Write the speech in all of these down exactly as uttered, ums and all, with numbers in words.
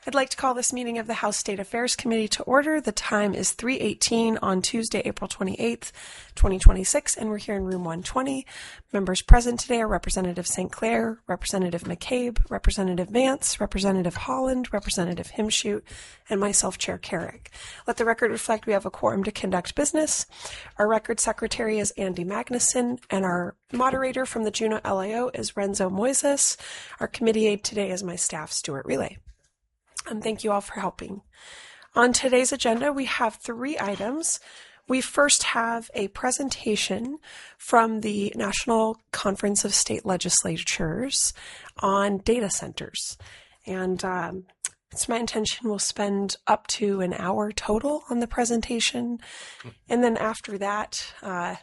I'd like to call this meeting of the House State Affairs Committee to order. The time is three eighteen on Tuesday, April twenty-eighth, twenty twenty-six, and we're here in room one twenty. Members present today are Representative Saint Clair, Representative McCabe, Representative Vance, Representative Holland, Representative Himshoot, and myself, Chair Carrick. Let the record reflect we have a quorum to conduct business. Our record secretary is Andy Magnuson, and our moderator from the Juneau L A O is Renzo Moises. Our committee aide today is my staff, Stuart Relay. And thank you all for helping. On today's agenda, we have three items. We first have a presentation from the National Conference of State Legislatures on data centers. And um, it's my intention we'll spend up to an hour total on the presentation. And then after that, uh,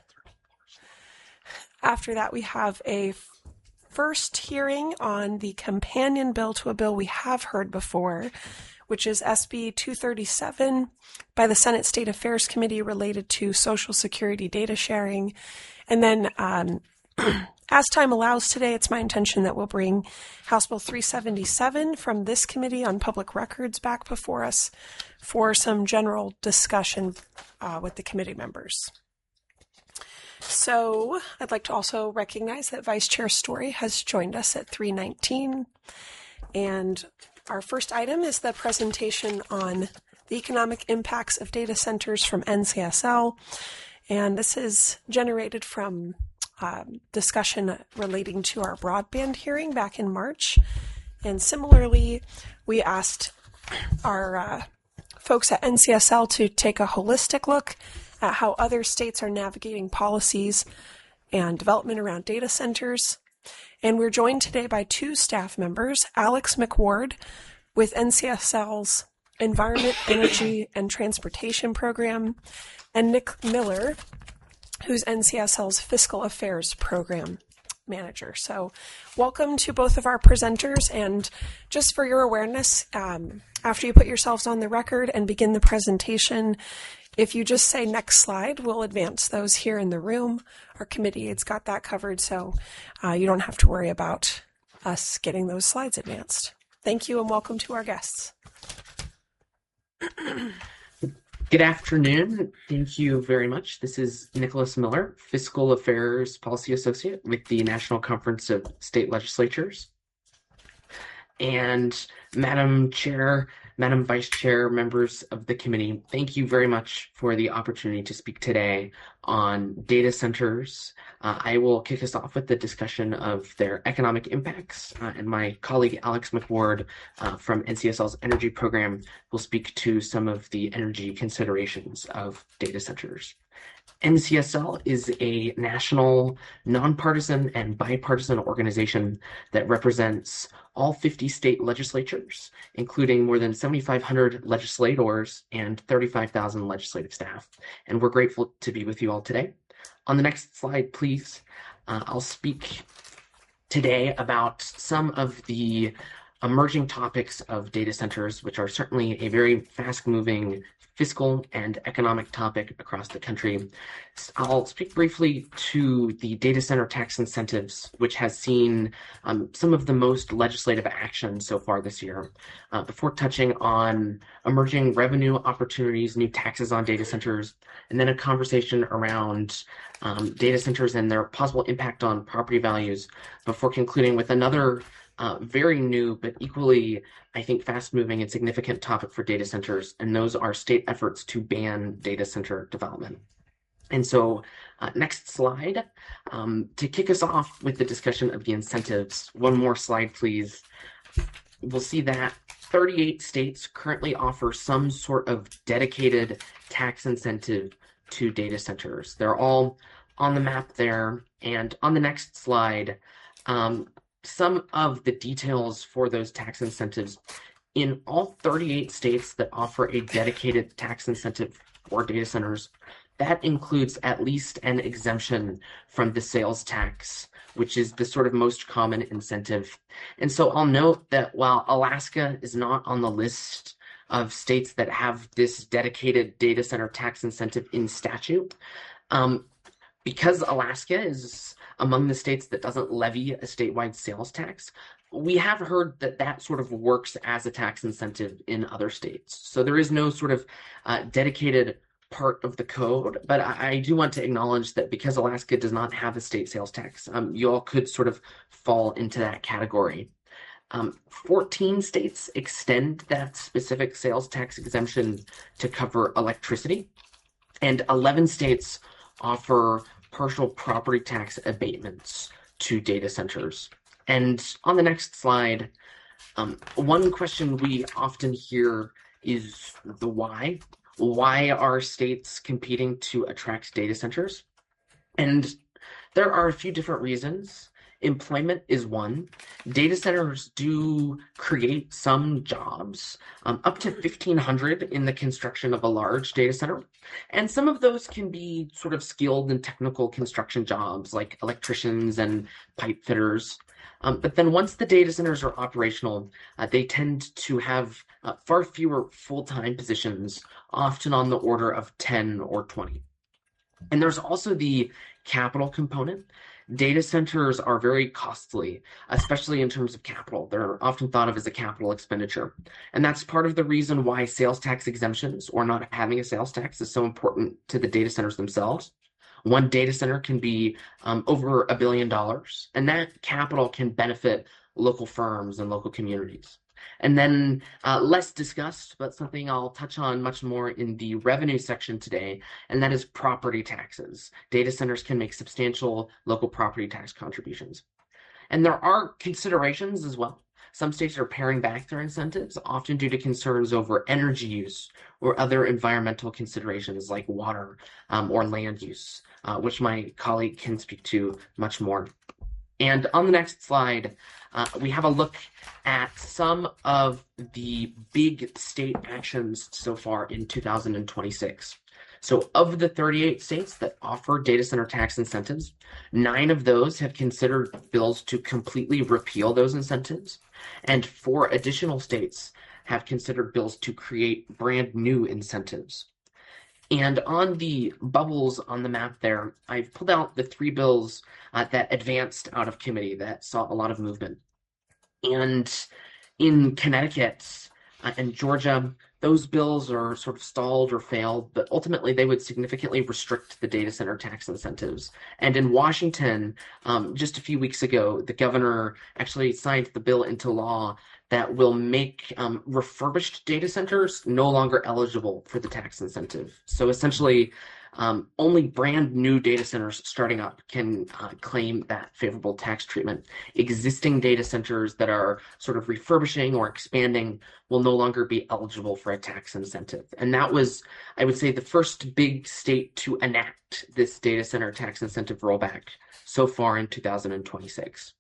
after that, we have a first hearing on the companion bill to a bill we have heard before, which is S B two thirty-seven by the Senate State Affairs Committee related to Social Security data sharing. And then um, as time allows today, it's my intention that we'll bring House Bill three seventy-seven from this committee on public records back before us for some general discussion uh, with the committee members. So I'd like to also recognize that Vice Chair Story has joined us at three nineteen. And our first item is the presentation on the economic impacts of data centers from N C S L. And this is generated from um, discussion relating to our broadband hearing back in March. And similarly, we asked our uh, folks at N C S L to take a holistic look at how other states are navigating policies and development around data centers. And we're joined today by two staff members, Alex McWard with N C S L's Environment, Energy, and Transportation Program, and Nick Miller, who's N C S L's Fiscal Affairs Program Manager. So welcome to both of our presenters. And just for your awareness, um, after you put yourselves on the record and begin the presentation, if you just say next slide, we'll advance those here in the room. Our committee has got that covered, so uh, you don't have to worry about us getting those slides advanced. Thank you and welcome to our guests. Good afternoon. Thank you very much. This is Nicholas Miller, Fiscal Affairs Policy Associate with the National Conference of State Legislatures. And Madam Chair, Madam Vice Chair, members of the committee, thank you very much for the opportunity to speak today on data centers. Uh, I will kick us off with the discussion of their economic impacts, uh, and my colleague Alex McWard uh, from N C S L's Energy Program will speak to some of the energy considerations of data centers. N C S L is a national, nonpartisan, and bipartisan organization that represents all fifty state legislatures, including more than seventy-five hundred legislators and thirty-five thousand legislative staff. And we're grateful to be with you all today. On the next slide, please, uh, I'll speak today about some of the emerging topics of data centers, which are certainly a very fast-moving fiscal and economic topic across the country. I'll speak briefly to the data center tax incentives, which has seen um, some of the most legislative action so far this year, uh, before touching on emerging revenue opportunities, new taxes on data centers, and then a conversation around um, data centers and their possible impact on property values, before concluding with another Uh, very new, but equally, I think, fast-moving and significant topic for data centers, and those are state efforts to ban data center development. And so, uh, next slide, um, to kick us off with the discussion of the incentives, one more slide, please. We'll see that thirty-eight states currently offer some sort of dedicated tax incentive to data centers. They're all on the map there, and on the next slide, um, some of the details for those tax incentives. In all thirty-eight states that offer a dedicated tax incentive for data centers, that includes at least an exemption from the sales tax, which is the sort of most common incentive. And so I'll note that while Alaska is not on the list of states that have this dedicated data center tax incentive in statute, um, because Alaska is among the states that doesn't levy a statewide sales tax, we have heard that that sort of works as a tax incentive in other states. So there is no sort of uh, dedicated part of the code, but I, I do want to acknowledge that because Alaska does not have a state sales tax, um, you all could sort of fall into that category. Um, fourteen states extend that specific sales tax exemption to cover electricity, and eleven states offer partial property tax abatements to data centers. And on the next slide, um, one question we often hear is the why. Why are states competing to attract data centers? And there are a few different reasons. Employment is one. Data centers do create some jobs, um, up to fifteen hundred in the construction of a large data center. And some of those can be sort of skilled and technical construction jobs like electricians and pipe fitters. Um, but then once the data centers are operational, uh, they tend to have uh, far fewer full-time positions, often on the order of ten or twenty. And there's also the capital component. Data centers are very costly, especially in terms of capital. They're often thought of as a capital expenditure. And that's part of the reason why sales tax exemptions or not having a sales tax is so important to the data centers themselves. One data center can be um, over a billion dollars, and that capital can benefit local firms and local communities. And then uh, less discussed, but something I'll touch on much more in the revenue section today, and that is property taxes. Data centers can make substantial local property tax contributions. And there are considerations as well. Some states are paring back their incentives, often due to concerns over energy use or other environmental considerations like water um, or land use, uh, which my colleague can speak to much more. And on the next slide, uh, we have a look at some of the big state actions so far in two thousand twenty-six. So of the thirty-eight states that offer data center tax incentives, nine of those have considered bills to completely repeal those incentives, and four additional states have considered bills to create brand new incentives. And on the bubbles on the map there, I've pulled out the three bills uh, that advanced out of committee that saw a lot of movement. And in Connecticut uh, and Georgia, those bills are sort of stalled or failed, but ultimately they would significantly restrict the data center tax incentives. And in Washington, um, just a few weeks ago, the governor actually signed the bill into law that will make um, refurbished data centers no longer eligible for the tax incentive. So essentially, um, only brand new data centers starting up can uh, claim that favorable tax treatment. Existing data centers that are sort of refurbishing or expanding will no longer be eligible for a tax incentive. And that was, I would say, the first big state to enact this data center tax incentive rollback so far in two thousand twenty-six.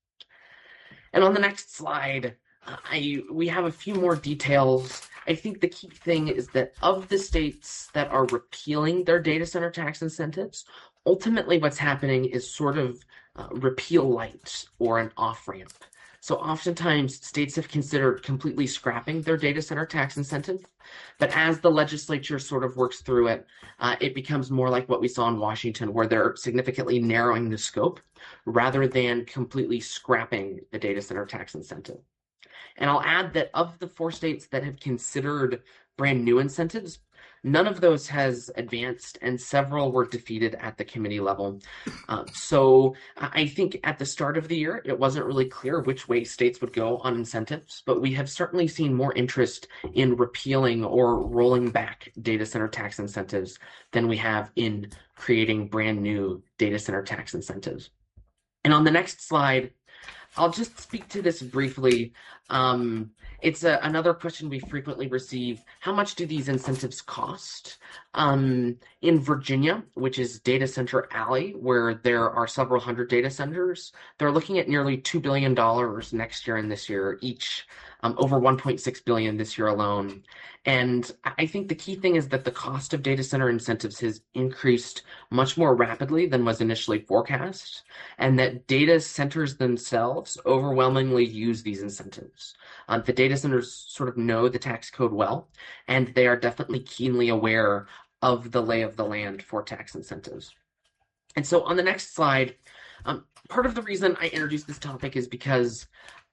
And on the next slide, I, we have a few more details. I think the key thing is that of the states that are repealing their data center tax incentives, ultimately what's happening is sort of uh, repeal light or an off-ramp. So oftentimes states have considered completely scrapping their data center tax incentive, but as the legislature sort of works through it, uh, it becomes more like what we saw in Washington, where they're significantly narrowing the scope rather than completely scrapping the data center tax incentive. And I'll add that of the four states that have considered brand new incentives, none of those has advanced, and several were defeated at the committee level. Um, so I think at the start of the year, it wasn't really clear which way states would go on incentives, but we have certainly seen more interest in repealing or rolling back data center tax incentives than we have in creating brand new data center tax incentives. And on the next slide, I'll just speak to this briefly. Um, it's a, another question we frequently receive. How much do these incentives cost? Um, in Virginia, which is Data Center Alley, where there are several hundred data centers, they're looking at nearly two billion dollars next year and this year each, um, over one point six billion dollars this year alone. And I think the key thing is that the cost of data center incentives has increased much more rapidly than was initially forecast, and that data centers themselves overwhelmingly use these incentives. Uh, the data centers sort of know the tax code well, and they are definitely keenly aware of the lay of the land for tax incentives. And so on the next slide, um, part of the reason I introduced this topic is because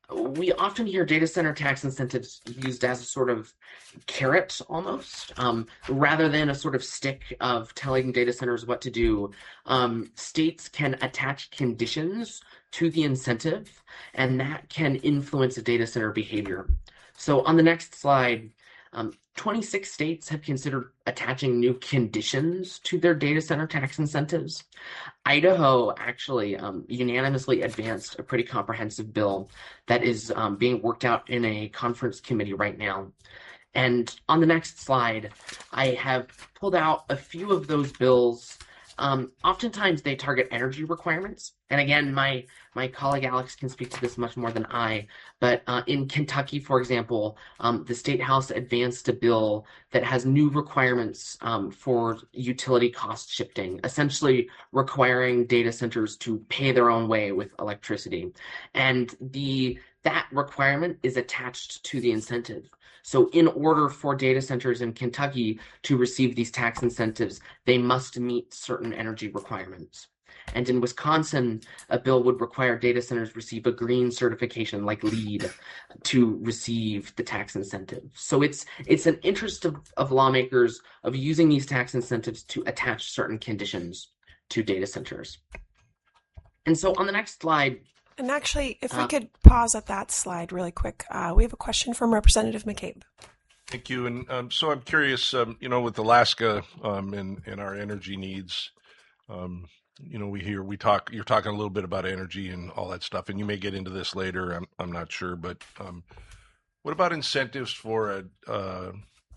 we often hear data center tax incentives used as a sort of carrot almost, um, rather than a sort of stick of telling data centers what to do. Um, states can attach conditions to the incentive, and that can influence a data center behavior. So on the next slide, um, twenty-six states have considered attaching new conditions to their data center tax incentives. Idaho actually um, unanimously advanced a pretty comprehensive bill that is um, being worked out in a conference committee right now. And on the next slide, I have pulled out a few of those bills. Um, oftentimes they target energy requirements. And again, my my colleague Alex can speak to this much more than I. But uh, in Kentucky, for example, um, the State House advanced a bill that has new requirements um, for utility cost shifting, essentially requiring data centers to pay their own way with electricity. And the that requirement is attached to the incentive. So in order for data centers in Kentucky to receive these tax incentives, they must meet certain energy requirements. And in Wisconsin, a bill would require data centers receive a green certification like LEED to receive the tax incentive. So it's it's an interest of, of lawmakers of using these tax incentives to attach certain conditions to data centers. And so on the next slide, And actually, if we Uh, could pause at that slide really quick, uh, we have a question from Representative McCabe. Thank you. And um, so I'm curious, um, you know, with Alaska um, and, and our energy needs, um, you know, we hear, we talk, you're talking a little bit about energy and all that stuff, and you may get into this later. I'm, I'm not sure, but um, what about incentives for a uh,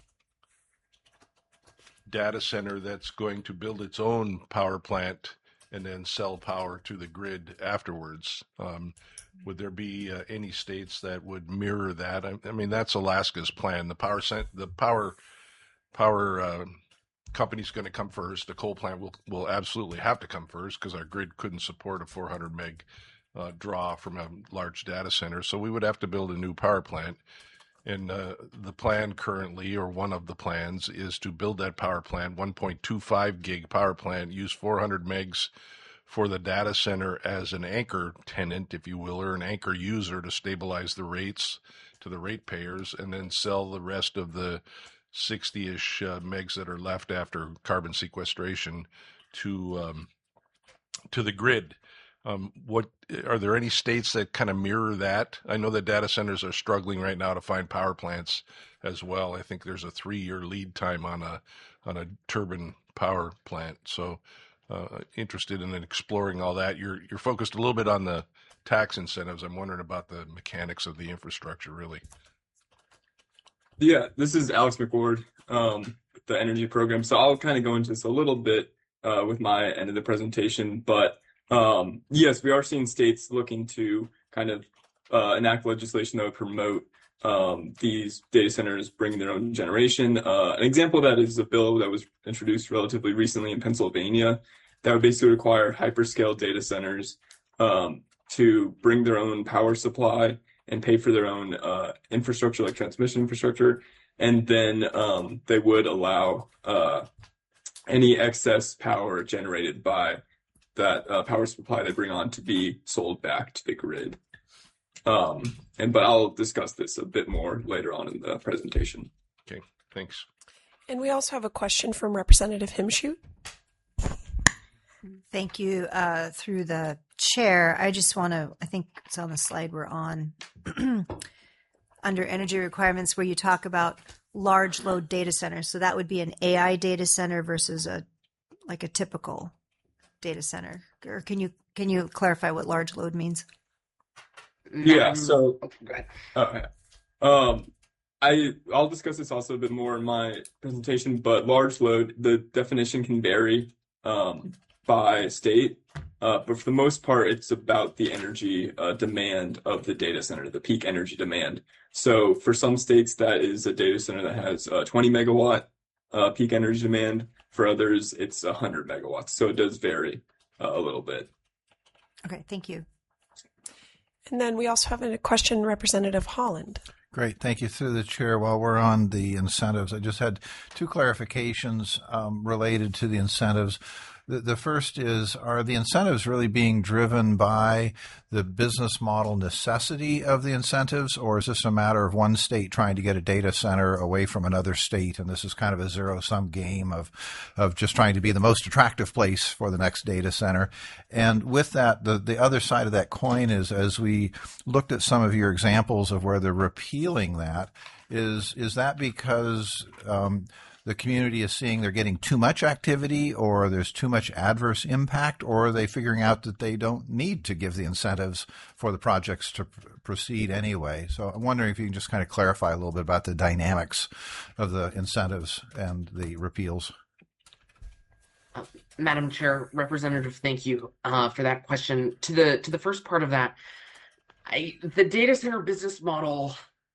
data center that's going to build its own power plant and then sell power to the grid afterwards? Um, would there be uh, any states that would mirror that? I, I mean, that's Alaska's plan. The power cent, the power power uh, company's going to come first. The coal plant will will absolutely have to come first because our grid couldn't support a four hundred meg uh, draw from a large data center. So we would have to build a new power plant. And uh, the plan currently, or one of the plans, is to build that power plant, one point two five gig power plant, use four hundred megs for the data center as an anchor tenant, if you will, or an anchor user to stabilize the rates to the ratepayers, and then sell the rest of the sixty-ish uh, megs that are left after carbon sequestration to um, to the grid. Um, what are there any states that kind of mirror that? I know that data centers are struggling right now to find power plants as well. I think there's a three-year lead time on a on a turbine power plant. So, uh, interested in exploring all that. You're you're focused a little bit on the tax incentives. I'm wondering about the mechanics of the infrastructure, really. Yeah, this is Alex McWard, um, with the energy program. So I'll kind of go into this a little bit uh, with my end of the presentation, but Um, yes, we are seeing states looking to kind of uh, enact legislation that would promote um, these data centers bringing their own generation. Uh, an example of that is a bill that was introduced relatively recently in Pennsylvania that would basically require hyperscale data centers um, to bring their own power supply and pay for their own uh, infrastructure, like transmission infrastructure. And then um, they would allow uh, any excess power generated by that uh, power supply they bring on to be sold back to the grid. Um, and but I'll discuss this a bit more later on in the presentation. Okay, thanks. And we also have a question from Representative Himshoot. Thank you. Uh, through the chair, I just want to, I think it's on the slide we're on, under energy requirements where you talk about large load data centers. So that would be an A I data center versus a like a typical data center. Or can you can you clarify what large load means? Yeah, so oh, go ahead. uh, um, I I'll discuss this also a bit more in my presentation, but large load, the definition can vary um, by state, uh, but for the most part, it's about the energy uh, demand of the data center, the peak energy demand. So for some states, that is a data center that has uh, twenty megawatt uh, peak energy demand. For others, it's one hundred megawatts. So it does vary uh, a little bit. Okay, thank you. And then we also have a question, Representative Holland. Great. Thank you. Through the chair, while we're on the incentives, I just had two clarifications um, related to the incentives. The, the first is, are the incentives really being driven by the business model necessity of the incentives, or is this a matter of one state trying to get a data center away from another state, and this is kind of a zero-sum game of, of just trying to be the most attractive place for the next data center? And with that, the, the other side of that coin is, as we looked at some of your examples of where they're repealing that, is, is that because um, the community is seeing they're getting too much activity, or there's too much adverse impact, or are they figuring out that they don't need to give the incentives for the projects to pr- proceed anyway? So I'm wondering if you can just kind of clarify a little bit about the dynamics of the incentives and the repeals. Uh, Madam Chair, Representative, thank you uh, for that question. To the to the first part of that, I, the data center business model,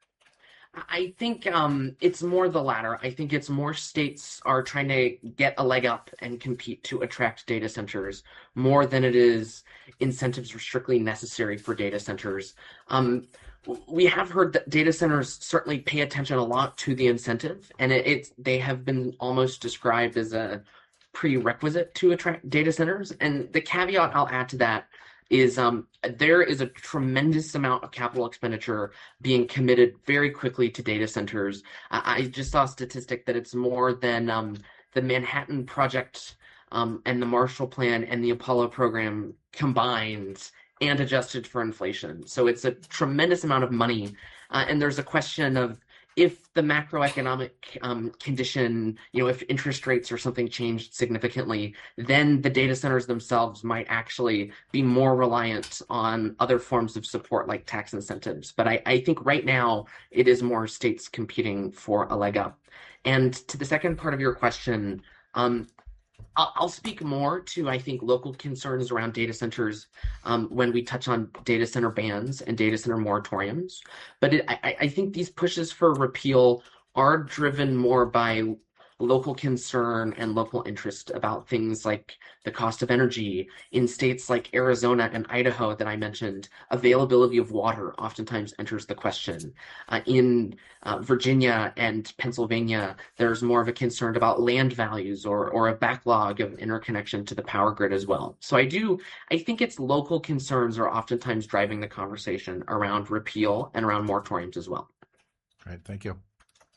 I think um, it's more the latter. I think it's more states are trying to get a leg up and compete to attract data centers more than it is incentives are strictly necessary for data centers. Um, we have heard that data centers certainly pay attention a lot to the incentive, and it, it's they have been almost described as a prerequisite to attract data centers. And the caveat I'll add to that is um, there is a tremendous amount of capital expenditure being committed very quickly to data centers. I, I just saw a statistic that it's more than um, the Manhattan Project um, and the Marshall Plan and the Apollo program combined and adjusted for inflation. So it's a tremendous amount of money. Uh, and there's a question of, if the macroeconomic um, condition, you know, if interest rates or something changed significantly, then the data centers themselves might actually be more reliant on other forms of support like tax incentives. But I, I think right now it is more states competing for a leg up. And to the second part of your question, um, I'll, I'll speak more to, I think, local concerns around data centers um, when we touch on data center bans and data center moratoriums. But it, I, I think these pushes for repeal are driven more by local concern and local interest about things like the cost of energy. In states like Arizona and Idaho that I mentioned, availability of water oftentimes enters the question. Uh, in uh, Virginia and Pennsylvania, there's more of a concern about land values or, or a backlog of interconnection to the power grid as well. So I do, I think it's local concerns are oftentimes driving the conversation around repeal and around moratoriums as well. Great, thank you.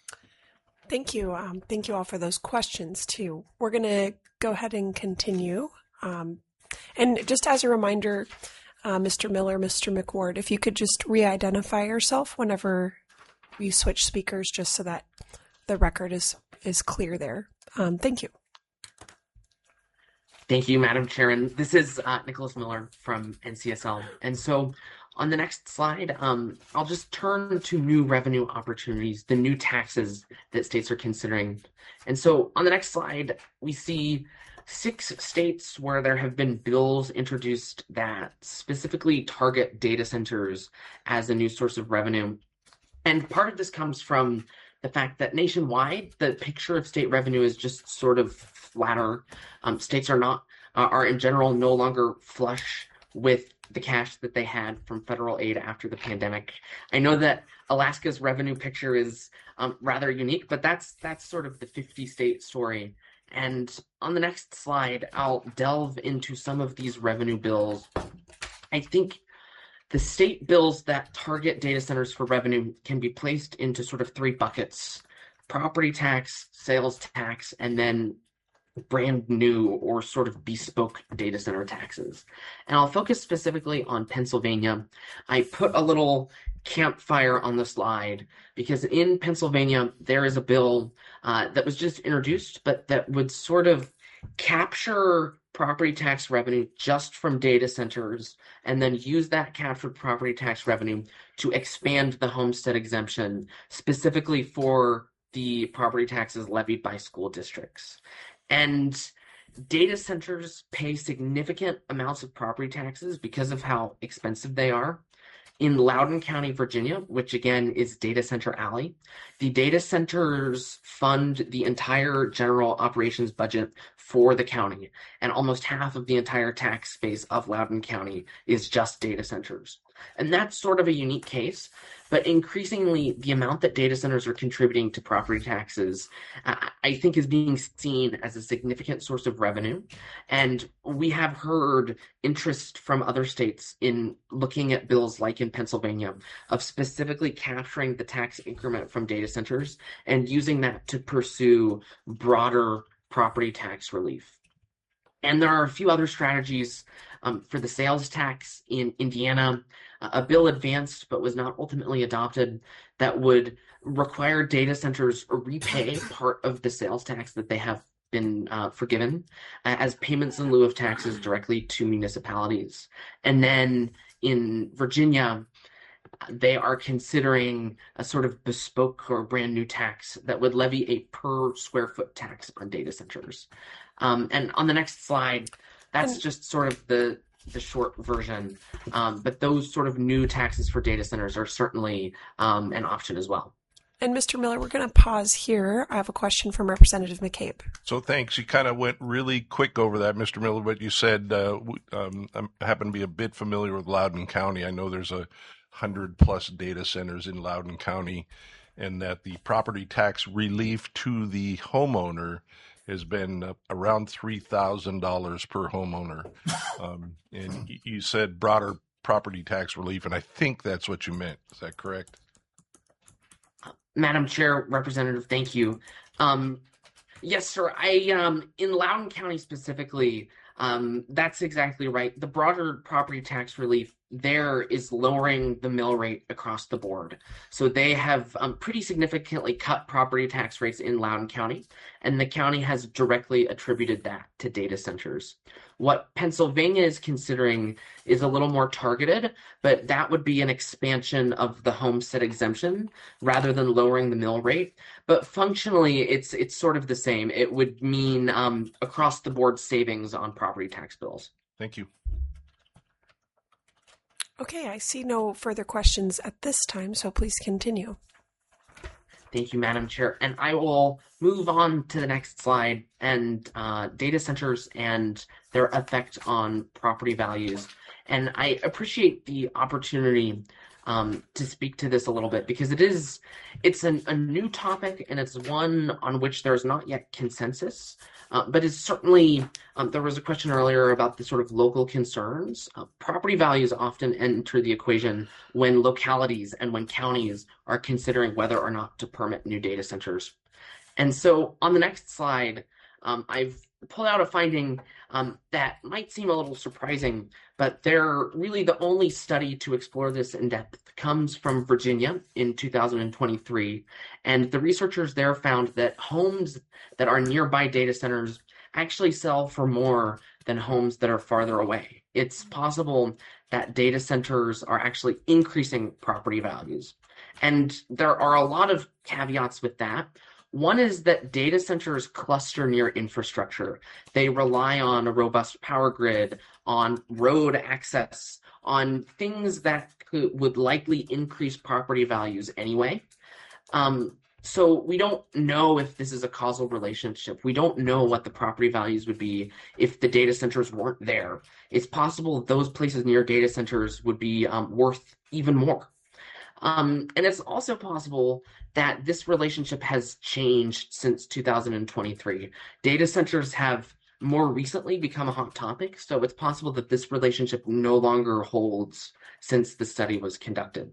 Thank you. Um, thank you all for those questions, too. We're going to go ahead and continue. Um, and just as a reminder, uh, Mister Miller, Mister McWard, if you could just re-identify yourself whenever you switch speakers, just so that the record is, is clear there. Um, thank you. Thank you, Madam Chair. And this is uh, Nicholas Miller from N C S L. And so on the next slide, um, I'll just turn to new revenue opportunities, the new taxes that states are considering. And so on the next slide, we see six states where there have been bills introduced that specifically target data centers as a new source of revenue. And part of this comes from the fact that nationwide, the picture of state revenue is just sort of flatter. Um, states are not, uh, are in general no longer flush with the cash that they had from federal aid after the pandemic. I know that Alaska's revenue picture is um, rather unique, but that's that's sort of the fifty state story. And on the next slide, I'll delve into some of these revenue bills. I think the state bills that target data centers for revenue can be placed into sort of three buckets: property tax, sales tax, and then brand new or sort of bespoke data center taxes. And I'll focus specifically on Pennsylvania. I put a little campfire on the slide because in Pennsylvania, there is a bill uh, that was just introduced, but that would sort of capture property tax revenue just from data centers and then use that captured property tax revenue to expand the homestead exemption specifically for the property taxes levied by school districts. And data centers pay significant amounts of property taxes because of how expensive they are. In Loudoun County, Virginia, which again is Data Center Alley, the data centers fund the entire general operations budget for the county, and almost half of the entire tax base of Loudoun County is just data centers. And that's sort of a unique case. But increasingly, the amount that data centers are contributing to property taxes, uh, I think, is being seen as a significant source of revenue. And we have heard interest from other states in looking at bills like in Pennsylvania of specifically capturing the tax increment from data centers and using that to pursue broader property tax relief. And there are a few other strategies um, for the sales tax in Indiana. A bill advanced but was not ultimately adopted that would require data centers repay part of the sales tax that they have been uh, forgiven uh, as payments in lieu of taxes directly to municipalities. And then in Virginia, they are considering a sort of bespoke or brand new tax that would levy a per square foot tax on data centers. Um, and on the next slide, that's just sort of the the short version. Um, but those sort of new taxes for data centers are certainly um, an option as well. And Mister Miller, we're going to pause here. I have a question from Representative McCabe. So thanks. You kind of went really quick over that, Mister Miller, but you said uh, um, I happen to be a bit familiar with Loudoun County. I know there's a hundred plus data centers in Loudoun County, and that the property tax relief to the homeowner has been uh, around three thousand dollars per homeowner. Um, and you said broader property tax relief, and I think that's what you meant. Is that correct? Madam Chair, Representative, thank you. Um, yes, sir. I um, in Loudoun County specifically, um, that's exactly right. The broader property tax relief there is lowering the mill rate across the board. So they have um, pretty significantly cut property tax rates in Loudoun County, and the county has directly attributed that to data centers. What Pennsylvania is considering is a little more targeted, but that would be an expansion of the homestead exemption rather than lowering the mill rate. But functionally, it's it's sort of the same. It would mean um, across the board savings on property tax bills. Thank you. Okay, I see no further questions at this time, so please continue. Thank you, Madam Chair. And I will move on to the next slide and uh, data centers and their effect on property values. And I appreciate the opportunity um, to speak to this a little bit because it is, it's an, a new topic and it's one on which there is not yet consensus. Uh, but it's certainly, um, there was a question earlier about the sort of local concerns. Uh, property values often enter the equation when localities and when counties are considering whether or not to permit new data centers. And so on the next slide, um, I've pulled out a finding um, that might seem a little surprising, but they're really the only study to explore this in depth comes from Virginia in two thousand twenty-three. And the researchers there found that homes that are nearby data centers actually sell for more than homes that are farther away. It's possible that data centers are actually increasing property values. And there are a lot of caveats with that. One is that data centers cluster near infrastructure. They rely on a robust power grid, on road access, on things that could, would likely increase property values anyway. Um, so we don't know if this is a causal relationship. We don't know what the property values would be if the data centers weren't there. It's possible those places near data centers would be um, worth even more. Um, and it's also possible that this relationship has changed since two thousand twenty-three. Data centers have more recently become a hot topic, so it's possible that this relationship no longer holds since the study was conducted.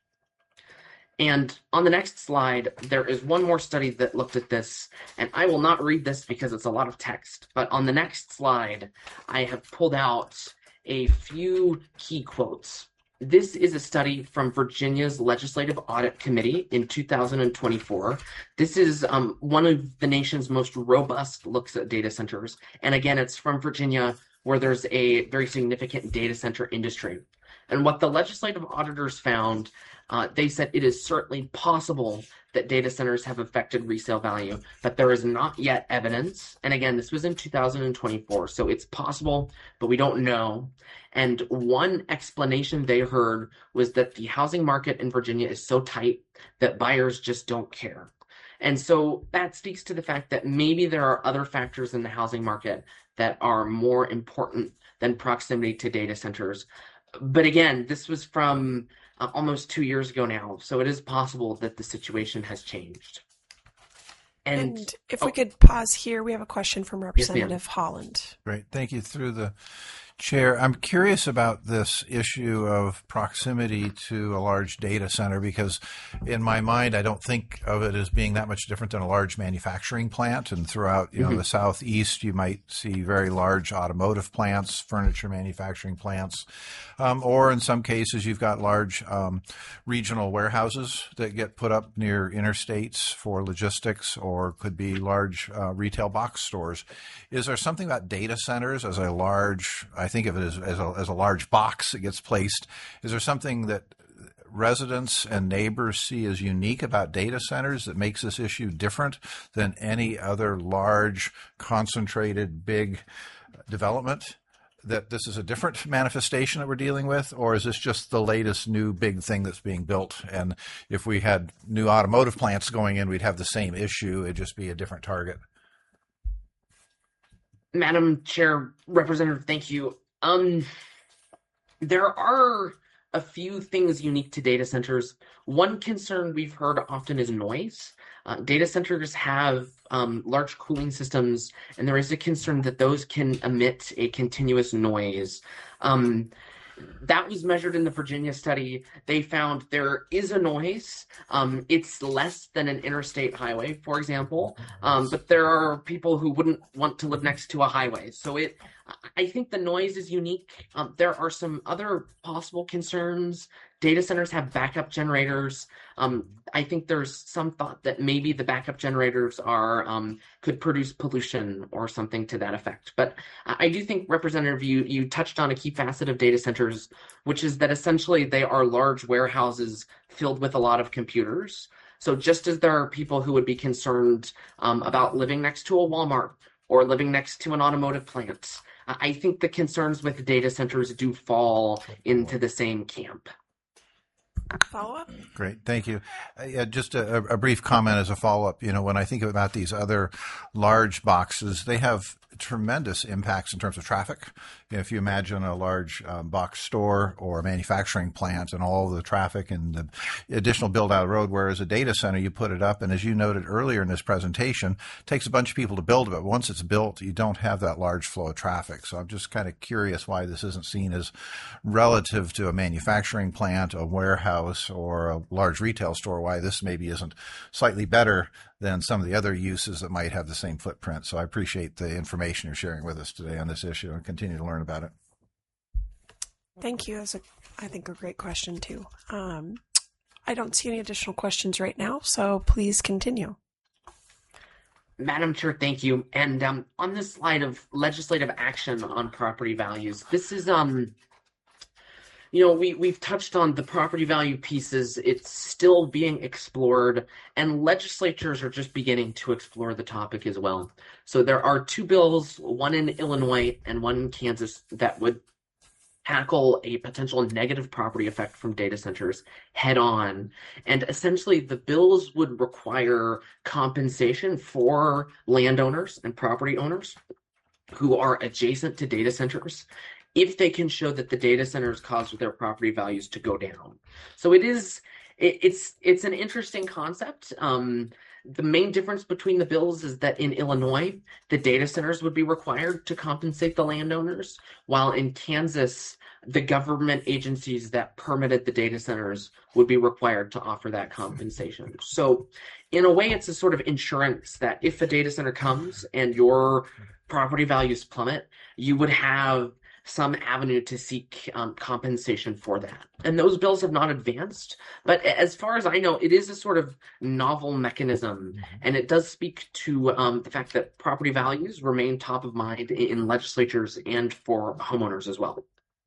And on the next slide, there is one more study that looked at this, and I will not read this because it's a lot of text, but on the next slide, I have pulled out a few key quotes. This is a study from Virginia's Legislative Audit Committee in two thousand twenty-four. This is um, one of the nation's most robust looks at data centers. And again, it's from Virginia, where there's a very significant data center industry. And what the legislative auditors found, uh, they said it is certainly possible that data centers have affected resale value, but there is not yet evidence. And again, this was in two thousand twenty-four, so it's possible, but we don't know. And one explanation they heard was that the housing market in Virginia is so tight that buyers just don't care. And so that speaks to the fact that maybe there are other factors in the housing market that are more important than proximity to data centers. but again, this was from uh, almost two years ago now, so it is possible that the situation has changed. And, And if oh, we could pause here, we have a question from yes, ma'am. Representative Holland. Great. Thank you. Through the chair, I'm curious about this issue of proximity to a large data center because in my mind, I don't think of it as being that much different than a large manufacturing plant. And throughout, you know, Mhm. the Southeast, you might see very large automotive plants, furniture manufacturing plants, um, or in some cases, you've got large um, regional warehouses that get put up near interstates for logistics, or could be large uh, retail box stores. Is there something about data centers as a large, I think of it as, as, a, as a large box that gets placed. Is there something that residents and neighbors see as unique about data centers that makes this issue different than any other large, concentrated, big development? That this is a different manifestation that we're dealing with, or is this just the latest new big thing that's being built? And if we had new automotive plants going in, we'd have the same issue. It'd just be a different target. Madam Chair, Representative, thank you. Um, there are a few things unique to data centers. One concern we've heard often is noise. Uh, data centers have um, large cooling systems, and there is a concern that those can emit a continuous noise. Um, that was measured in the Virginia study. They found there is a noise. Um, it's less than an interstate highway, for example, um, but there are people who wouldn't want to live next to a highway. So it, I think the noise is unique. Um, there are some other possible concerns. Data centers have backup generators. Um, I think there's some thought that maybe the backup generators are um, could produce pollution or something to that effect. But I do think, Representative, you you touched on a key facet of data centers, which is that essentially they are large warehouses filled with a lot of computers. So just as there are people who would be concerned um, about living next to a Walmart or living next to an automotive plant, I think the concerns with data centers do fall into the same camp. Follow up? Great, thank you. Uh, yeah, just a, a brief comment as a follow-up. You know, when I think about these other large boxes, they have tremendous impacts in terms of traffic. You know, if you imagine a large um, box store or a manufacturing plant and all the traffic and the additional build out of the road, whereas a data center, you put it up, and as you noted earlier in this presentation, it takes a bunch of people to build it, but once it's built, you don't have that large flow of traffic. So I'm just kind of curious why this isn't seen as relative to a manufacturing plant, a warehouse, or a large retail store, why this maybe isn't slightly better than some of the other uses that might have the same footprint. So I appreciate the information you're sharing with us today on this issue and continue to learn about it. Thank you. That's, a, I think, a great question, too. Um, I don't see any additional questions right now, so please continue. Madam Chair, thank you. And um, on this slide of legislative action on property values, this is, um, you know, we, we've touched on the property value pieces. It's still being explored, and legislatures are just beginning to explore the topic as well. So there are two bills, one in Illinois and one in Kansas, that would tackle a potential negative property effect from data centers head on. And essentially, the bills would require compensation for landowners and property owners who are adjacent to data centers if they can show that the data centers caused their property values to go down. So it is, it, it's it's an interesting concept. Um, the main difference between the bills is that in Illinois, the data centers would be required to compensate the landowners, while in Kansas, the government agencies that permitted the data centers would be required to offer that compensation. So in a way, it's a sort of insurance that if a data center comes and your property values plummet, you would have some avenue to seek um, compensation for that. And those bills have not advanced, but as far as I know, it is a sort of novel mechanism, and it does speak to um, the fact that property values remain top of mind in legislatures and for homeowners as well.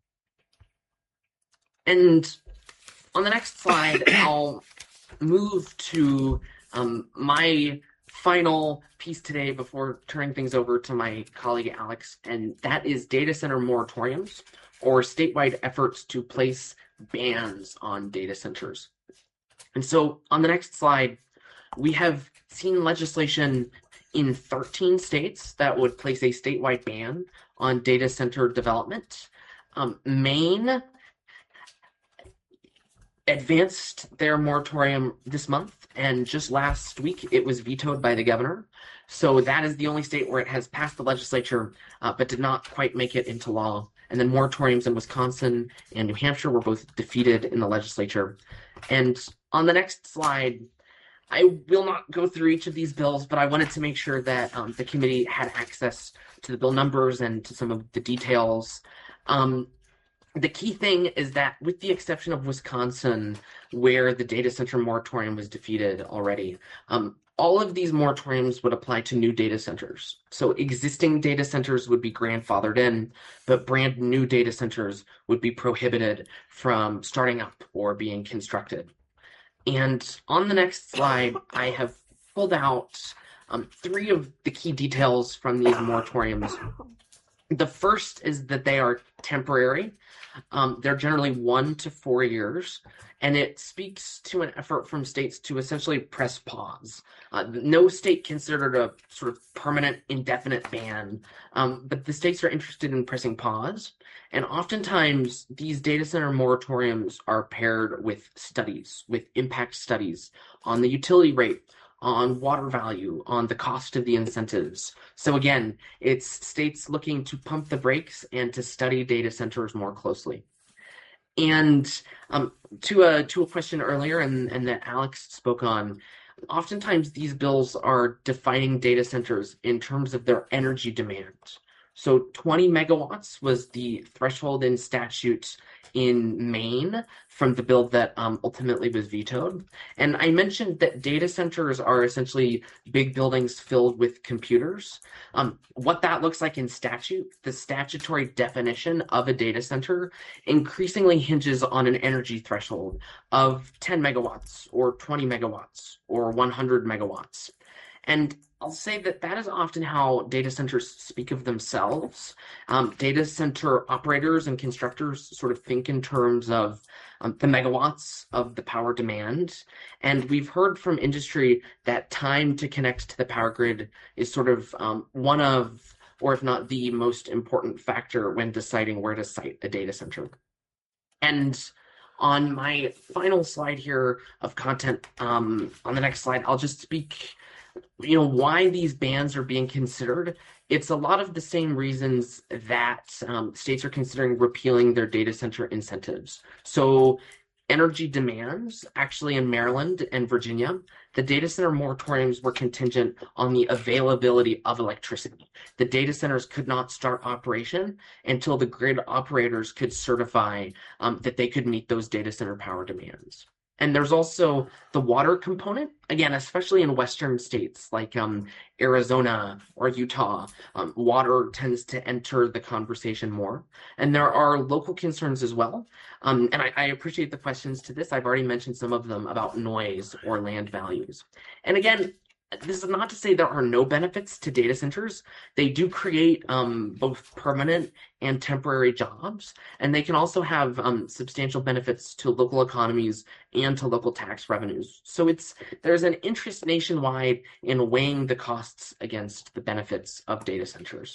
And on the next slide, I'll move to um, my final piece today before turning things over to my colleague Alex, and that is data center moratoriums, or statewide efforts to place bans on data centers. And so on the next slide, we have seen legislation in thirteen states that would place a statewide ban on data center development. Um, Maine advanced their moratorium this month, and just last week it was vetoed by the governor. So that is the only state where it has passed the legislature, uh, but did not quite make it into law. And then moratoriums in Wisconsin and New Hampshire were both defeated in the legislature. And on the next slide, I will not go through each of these bills, but I wanted to make sure that um, the committee had access to the bill numbers and to some of the details. Um, the key thing is that, with the exception of Wisconsin, where the data center moratorium was defeated already, um, all of these moratoriums would apply to new data centers. So existing data centers would be grandfathered in, but brand new data centers would be prohibited from starting up or being constructed. And on the next slide, I have pulled out um, three of the key details from these moratoriums. The first is that they are temporary. Um, they're generally one to four years, and it speaks to an effort from states to essentially press pause. Uh, no state considered a sort of permanent, indefinite ban, um, but the states are interested in pressing pause. And oftentimes, these data center moratoriums are paired with studies, with impact studies on the utility rate, on water value, on the cost of the incentives. So again, it's states looking to pump the brakes and to study data centers more closely. And um, to a to a question earlier, and, and that Alex spoke on, oftentimes these bills are defining data centers in terms of their energy demand. So twenty megawatts was the threshold in statute in Maine from the bill that um, ultimately was vetoed. And I mentioned that data centers are essentially big buildings filled with computers. Um, what that looks like in statute, the statutory definition of a data center increasingly hinges on an energy threshold of ten megawatts or twenty megawatts or one hundred megawatts. And I'll say that that is often how data centers speak of themselves. Um, data center operators and constructors sort of think in terms of um, the megawatts of the power demand. And we've heard from industry that time to connect to the power grid is sort of um, one of, or if not the most important factor when deciding where to site a data center. And on my final slide here of content, um, on the next slide, I'll just speak you know, why these bans are being considered. It's a lot of the same reasons that um, states are considering repealing their data center incentives. So energy demands, actually in Maryland and Virginia, the data center moratoriums were contingent on the availability of electricity. The data centers could not start operation until the grid operators could certify um, that they could meet those data center power demands. And there's also the water component, again, especially in Western states like um, Arizona or Utah, um, water tends to enter the conversation more. And there are local concerns as well. Um, and I, I appreciate the questions to this. I've already mentioned some of them about noise or land values. And again, this is not to say there are no benefits to data centers. They do create um, both permanent and temporary jobs, and they can also have um, substantial benefits to local economies and to local tax revenues. So it's there's an interest nationwide in weighing the costs against the benefits of data centers.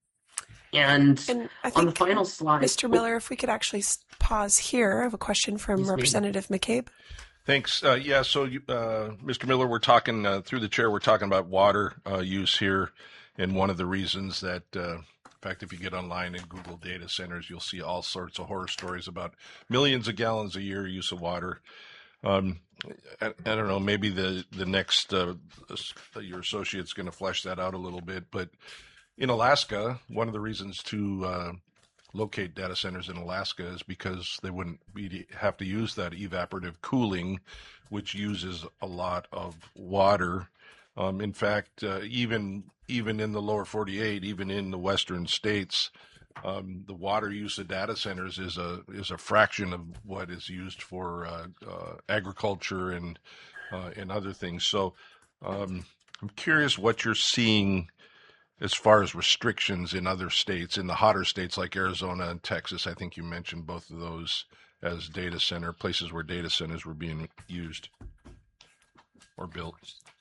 And, and I on the think, final slide, Mister Miller, if we could actually pause here, I have a question from Yes, Representative McCabe. Thanks. Uh, yeah, so, uh, Mister Miller, we're talking uh, through the chair, we're talking about water uh, use here. And one of the reasons that, uh, in fact, if you get online and Google data centers, you'll see all sorts of horror stories about millions of gallons a year use of water. Um, I, I don't know, maybe the, the next, uh, your associate's going to flesh that out a little bit. But in Alaska, one of the reasons to uh, locate data centers in Alaska is because they wouldn't be, have to use that evaporative cooling, which uses a lot of water. Um, in fact, uh, even even in the lower forty-eight, even in the western states, um, the water use of data centers is a is a fraction of what is used for uh, uh, agriculture and uh, and other things. So um, I'm curious what you're seeing as far as restrictions in other states, in the hotter states like Arizona and Texas. I think you mentioned both of those as data center, places where data centers were being used or built.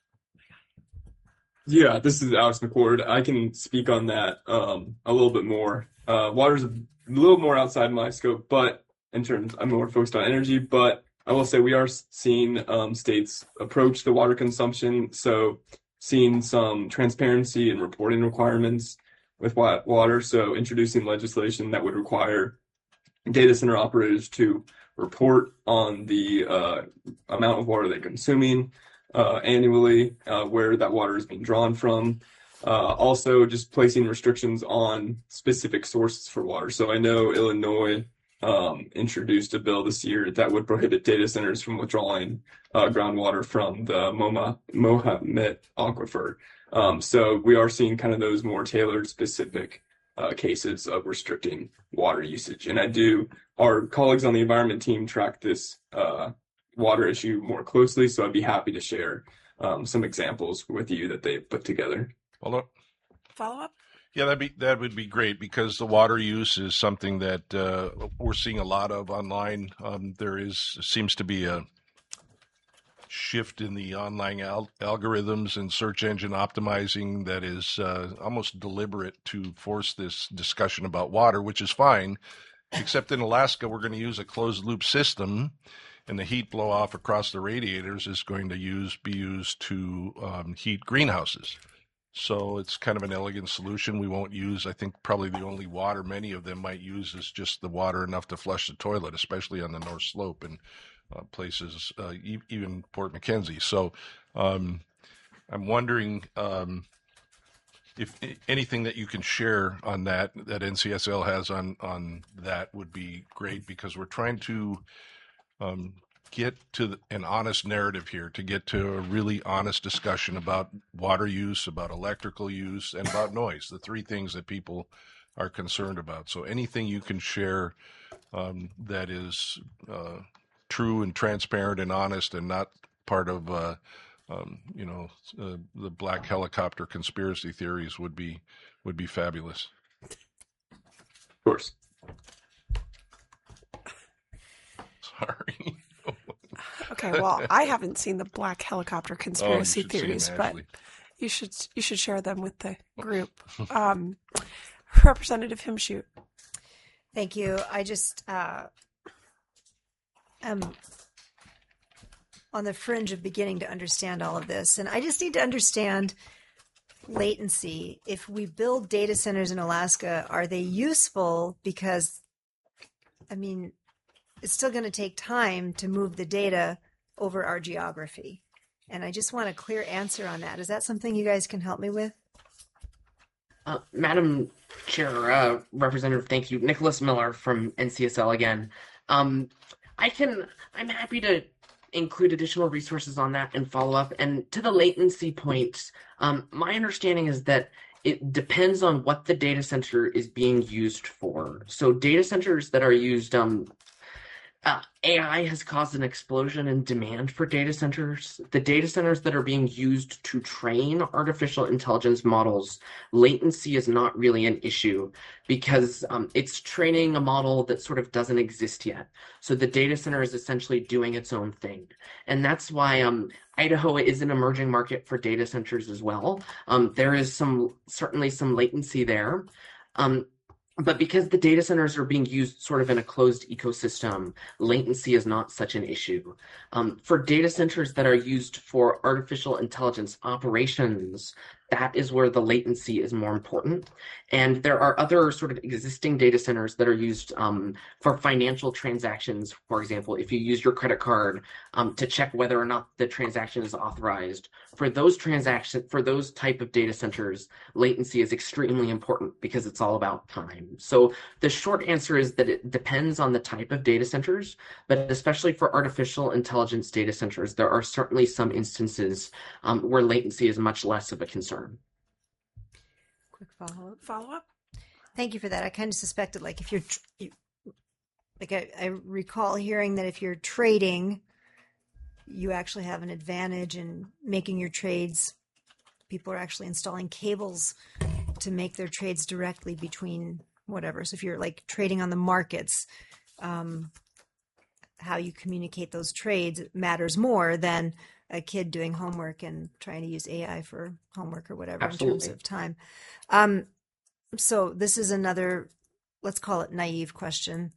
Yeah, this is Alex McCord. I can speak on that um, a little bit more. Uh, water's a little more outside my scope, but in terms, I'm more focused on energy, but I will say we are seeing um, states approach the water consumption, so seeing some transparency and reporting requirements with wa- water, so introducing legislation that would require data center operators to report on the uh, amount of water they're consuming uh, annually, uh, where that water is being drawn from. Uh, also, just placing restrictions on specific sources for water. So I know Illinois um, introduced a bill this year that would prohibit data centers from withdrawing uh, groundwater from the Moma, Mohammed Aquifer. Um, so we are seeing kind of those more tailored, specific uh, cases of restricting water usage. And I do, our colleagues on the environment team track this uh, water issue more closely, so I'd be happy to share um, some examples with you that they put together. Follow up? Follow up? Yeah, that'd be that would be great because the water use is something that uh, we're seeing a lot of online. Um, there is seems to be a shift in the online al- algorithms and search engine optimizing that is uh, almost deliberate to force this discussion about water, which is fine, except in Alaska we're going to use a closed loop system, and the heat blow off across the radiators is going to use be used to um, heat greenhouses. So it's kind of an elegant solution. We won't use, I think probably the only water many of them might use is just the water enough to flush the toilet, especially on the North Slope and uh, places, uh, e- even Port Mackenzie. So um, I'm wondering um, if anything that you can share on that, that N C S L has on, on that would be great, because we're trying to um, get to the, an honest narrative here, to get to a really honest discussion about water use, about electrical use, and about noise, the three things that people are concerned about. So anything you can share um, that is uh, true and transparent and honest and not part of, uh, um, you know, uh, the black helicopter conspiracy theories would be would be fabulous. Of course. Sorry. Okay, well, I haven't seen the black helicopter conspiracy oh, you should see theories, them, but Ashley. you should you should share them with the group. Um, Representative Himshoot. Thank you. I just uh, am on the fringe of beginning to understand all of this, and I just need to understand latency. If we build data centers in Alaska, are they useful? Because, I mean, it's still going to take time to move the data over our geography. And I just want a clear answer on that. Is that something you guys can help me with? Uh, Madam Chair, uh, Representative, thank you. Nicholas Miller from N C S L again. Um, I can, I'm happy to include additional resources on that and follow up. And to the latency point, um, my understanding is that it depends on what the data center is being used for. So data centers that are used, um, Uh, A I has caused an explosion in demand for data centers. The data centers that are being used to train artificial intelligence models, latency is not really an issue because um, it's training a model that sort of doesn't exist yet. So the data center is essentially doing its own thing. And that's why um, Idaho is an emerging market for data centers as well. Um, there is some certainly some latency there. Um, But because the data centers are being used sort of in a closed ecosystem, latency is not such an issue. Um, for data centers that are used for artificial intelligence operations, that is where the latency is more important. And there are other sort of existing data centers that are used um, for financial transactions. For example, if you use your credit card um, to check whether or not the transaction is authorized, for those transactions, for those type of data centers, latency is extremely important because it's all about time. So the short answer is that it depends on the type of data centers, but especially for artificial intelligence data centers, there are certainly some instances um, where latency is much less of a concern. Quick follow-up. Follow up? Thank you for that. I kind of suspected, like, if you're, tr- you, like, I, I recall hearing that if you're trading, you actually have an advantage in making your trades. People are actually installing cables to make their trades directly between whatever. So if you're like trading on the markets, um, how you communicate those trades matters more than a kid doing homework and trying to use A I for homework or whatever. Absolutely. In terms of time. Um, so this is another, let's call it naive question.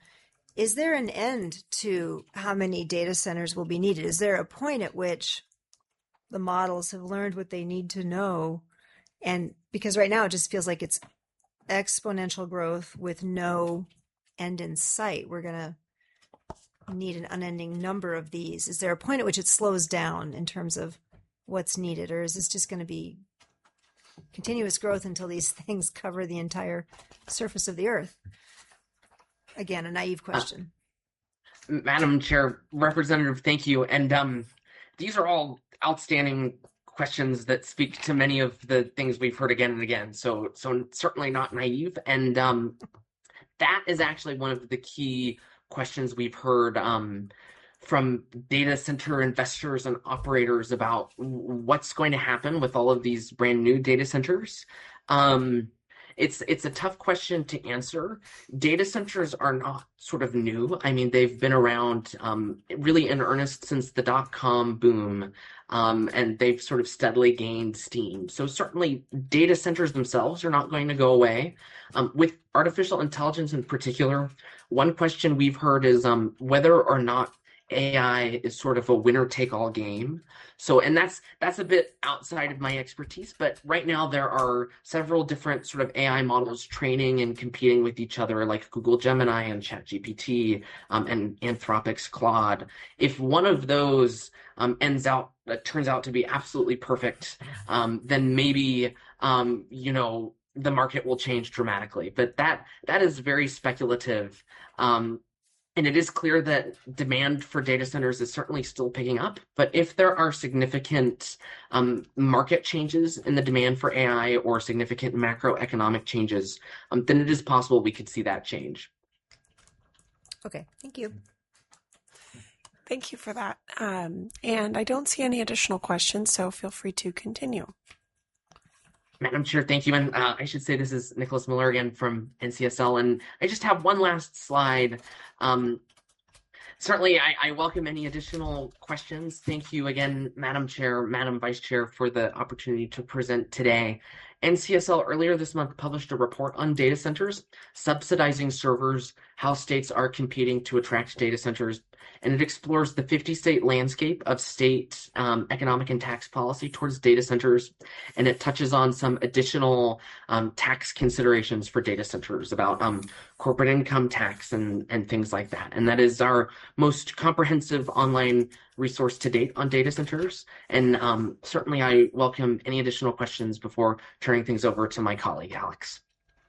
is there an end to how many data centers will be needed? Is there a point at which the models have learned what they need to know? And because right now it just feels like it's exponential growth with no end in sight. We're going to need an unending number of these. Is there a point at which it slows down in terms of what's needed, or is this just going to be continuous growth until these things cover the entire surface of the earth? Again, a naive question. Uh, Madam Chair, Representative, thank you. And um, these are all outstanding questions that speak to many of the things we've heard again and again. So, so certainly not naive. And um, that is actually one of the key questions we've heard um, from data center investors and operators about what's going to happen with all of these brand new data centers. Um, it's it's a tough question to answer. Data centers are not sort of new. I mean, they've been around um, really in earnest since the dot-com boom, um, and they've sort of steadily gained steam. So certainly data centers themselves are not going to go away. Um, with artificial intelligence in particular, one question we've heard is um, whether or not A I is sort of a winner-take-all game. So, and that's that's a bit outside of my expertise, but right now there are several different sort of A I models training and competing with each other, like Google Gemini and ChatGPT um, and Anthropic's Claude. If one of those um, ends out, uh, turns out to be absolutely perfect, um, then maybe, um, you know, the market will change dramatically. But that that is very speculative. Um, And it is clear that demand for data centers is certainly still picking up. But if there are significant um, market changes in the demand for A I or significant macroeconomic changes, um, then it is possible we could see that change. Okay, thank you. Thank you for that. Um, and I don't see any additional questions, so feel free to continue. Madam Chair, thank you. And uh, I should say this is Nicholas Miller again from N C S L. And I just have one last slide. Um, certainly, I, I welcome any additional questions. Thank you again, Madam Chair, Madam Vice Chair, for the opportunity to present today. N C S L earlier this month published a report on data centers, subsidizing servers, how states are competing to attract data centers, and it explores the fifty-state landscape of state um, economic and tax policy towards data centers, and it touches on some additional um, tax considerations for data centers about um, corporate income tax and, and things like that. And that is our most comprehensive online resource to date on data centers. And um, certainly I welcome any additional questions before turning things over to my colleague, Alex.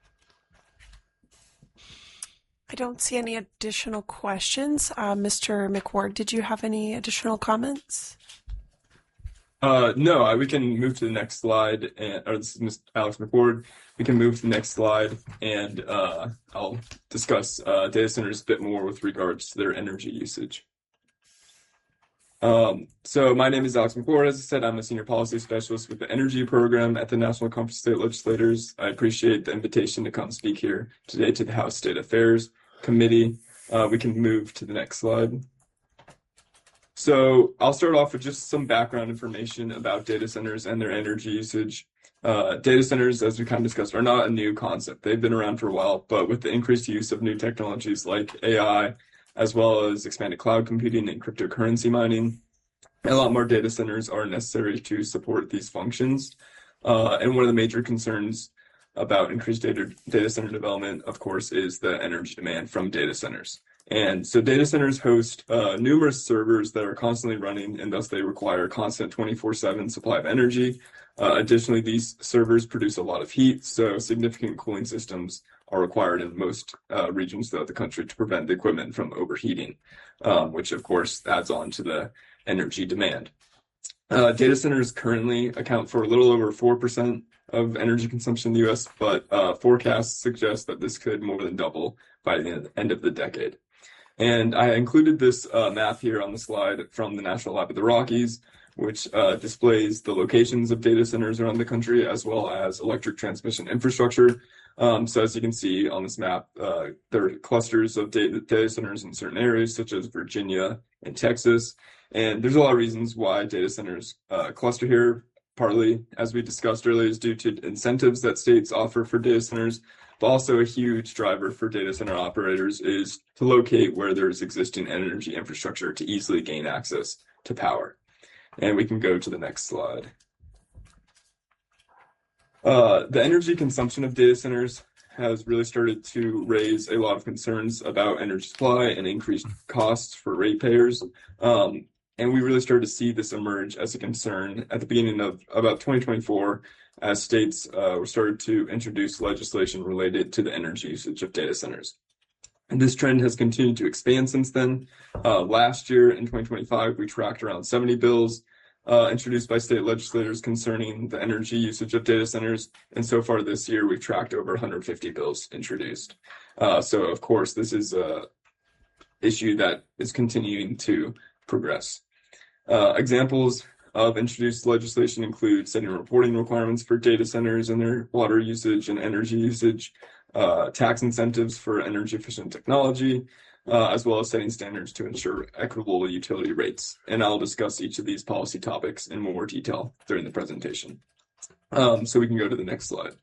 I don't see any additional questions. Uh, Mister McWard, did you have any additional comments? Uh, no, I, we can move to the next slide. And, or this is Mister Alex McWard. We can move to the next slide, and uh, I'll discuss uh, data centers a bit more with regards to their energy usage. Um, so my name is Alex McWard. As I said, I'm a senior policy specialist with the energy program at the National Conference of State Legislators. I appreciate the invitation to come speak here today to the House State Affairs Committee. Uh, we can move to the next slide. So I'll start off with just some background information about data centers and their energy usage. Uh, data centers, as we kind of discussed, are not a new concept. They've been around for a while, but with the increased use of new technologies like A I, as well as expanded cloud computing and cryptocurrency mining, a lot more data centers are necessary to support these functions. Uh, and one of the major concerns about increased data, data center development, of course, is the energy demand from data centers. And so data centers host uh, numerous servers that are constantly running, and thus they require constant twenty-four seven supply of energy. Uh, additionally, these servers produce a lot of heat, so significant cooling systems are required in most uh, regions throughout the country to prevent the equipment from overheating, um, which of course adds on to the energy demand. Uh, data centers currently account for a little over four percent of energy consumption in the U S, but uh, forecasts suggest that this could more than double by the end of the decade. And I included this uh, map here on the slide from the National Lab of the Rockies, which uh, displays the locations of data centers around the country, as well as electric transmission infrastructure. Um, so as you can see on this map, uh, there are clusters of data, data centers in certain areas, such as Virginia and Texas. And there's a lot of reasons why data centers uh, cluster here. Partly, as we discussed earlier, is due to incentives that states offer for data centers, but also a huge driver for data center operators is to locate where there's existing energy infrastructure to easily gain access to power. And we can go to the next slide. Uh, the energy consumption of data centers has really started to raise a lot of concerns about energy supply and increased costs for ratepayers. Um, and we really started to see this emerge as a concern at the beginning of about twenty twenty-four, as states uh, started to introduce legislation related to the energy usage of data centers. And this trend has continued to expand since then. Uh, last year, in twenty twenty-five, we tracked around seventy bills Uh, introduced by state legislators concerning the energy usage of data centers. And so far this year, we've tracked over one hundred fifty bills introduced. Uh, so, of course, this is an issue that is continuing to progress. Uh, examples of introduced legislation include setting reporting requirements for data centers and their water usage and energy usage, uh, tax incentives for energy efficient technology, Uh, as well as setting standards to ensure equitable utility rates. And I'll discuss each of these policy topics in more detail during the presentation. Um, so we can go to the next slide.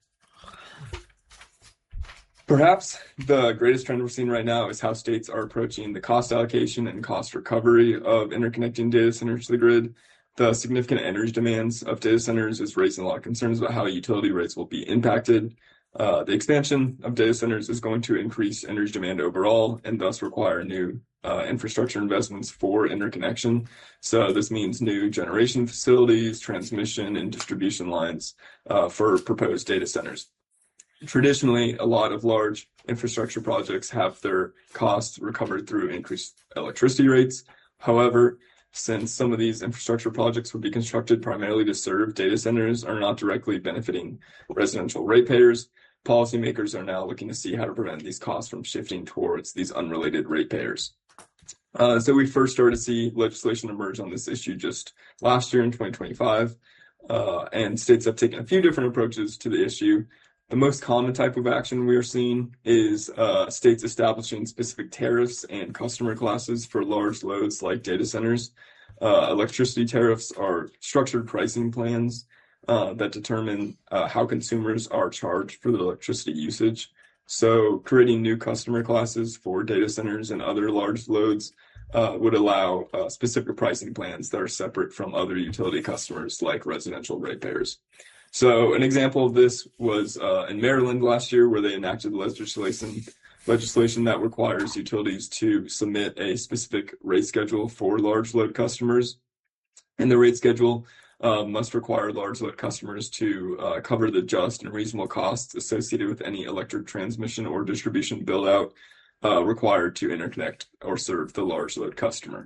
Perhaps the greatest trend we're seeing right now is how states are approaching the cost allocation and cost recovery of interconnecting data centers to the grid. The significant energy demands of data centers is raising a lot of concerns about how utility rates will be impacted. Uh, the expansion of data centers is going to increase energy demand overall and thus require new uh, infrastructure investments for interconnection. So this means new generation facilities, transmission, and distribution lines uh, for proposed data centers. Traditionally, a lot of large infrastructure projects have their costs recovered through increased electricity rates. However, since some of these infrastructure projects would be constructed primarily to serve data centers are not directly benefiting residential ratepayers, policymakers are now looking to see how to prevent these costs from shifting towards these unrelated ratepayers. Uh, so we first started to see legislation emerge on this issue just last year in twenty twenty-five, uh, and states have taken a few different approaches to the issue. The most common type of action we are seeing is uh, states establishing specific tariffs and customer classes for large loads like data centers. Uh, electricity tariffs are structured pricing plans uh, that determine uh, how consumers are charged for the electricity usage. So creating new customer classes for data centers and other large loads uh, would allow uh, specific pricing plans that are separate from other utility customers like residential ratepayers. So an example of this was uh, in Maryland last year, where they enacted legislation legislation that requires utilities to submit a specific rate schedule for large load customers. And the rate schedule uh, must require large load customers to uh, cover the just and reasonable costs associated with any electric transmission or distribution build-out uh, required to interconnect or serve the large load customer.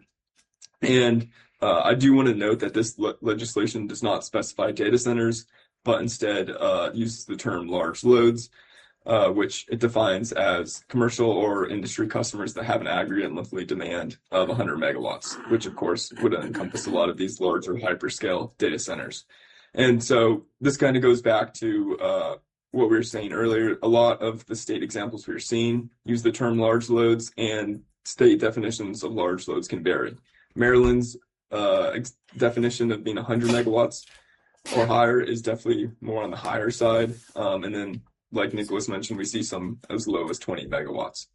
And uh, I do want to note that this le- legislation does not specify data centers, but instead uh, uses the term large loads, uh, which it defines as commercial or industry customers that have an aggregate monthly demand of one hundred megawatts, which of course would encompass a lot of these larger hyperscale data centers. And so this kind of goes back to uh, what we were saying earlier. A lot of the state examples we were seeing use the term large loads, and state definitions of large loads can vary. Maryland's uh, ex- definition of being one hundred megawatts or higher is definitely more on the higher side. Um, and then, like Nicholas mentioned, we see some as low as twenty megawatts.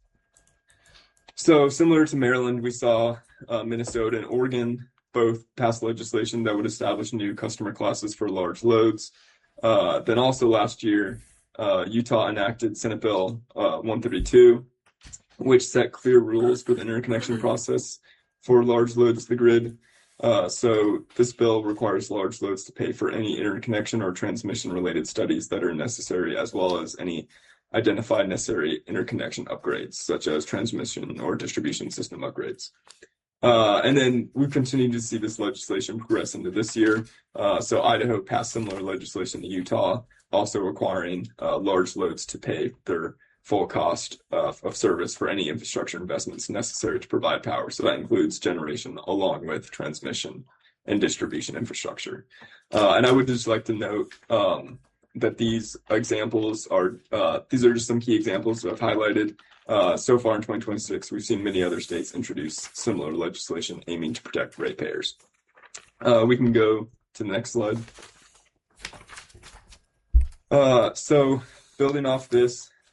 So similar to Maryland, we saw uh, Minnesota and Oregon both pass legislation that would establish new customer classes for large loads. Uh, then also last year, uh, Utah enacted Senate Bill uh, one thirty-two, which set clear rules for the interconnection process for large loads to the grid. Uh, so this bill requires large loads to pay for any interconnection or transmission related studies that are necessary, as well as any identified necessary interconnection upgrades, such as transmission or distribution system upgrades. Uh, and then we've continued to see this legislation progress into this year. Uh, so Idaho passed similar legislation to Utah, also requiring uh, large loads to pay their full cost uh, of service for any infrastructure investments necessary to provide power. So that includes generation along with transmission and distribution infrastructure. Uh, and I would just like to note um, that these examples are, uh, these are just some key examples that I've highlighted. Uh, so far in twenty twenty-six, we've seen many other states introduce similar legislation aiming to protect ratepayers. Uh, we can go to the next slide. Uh, so building off this,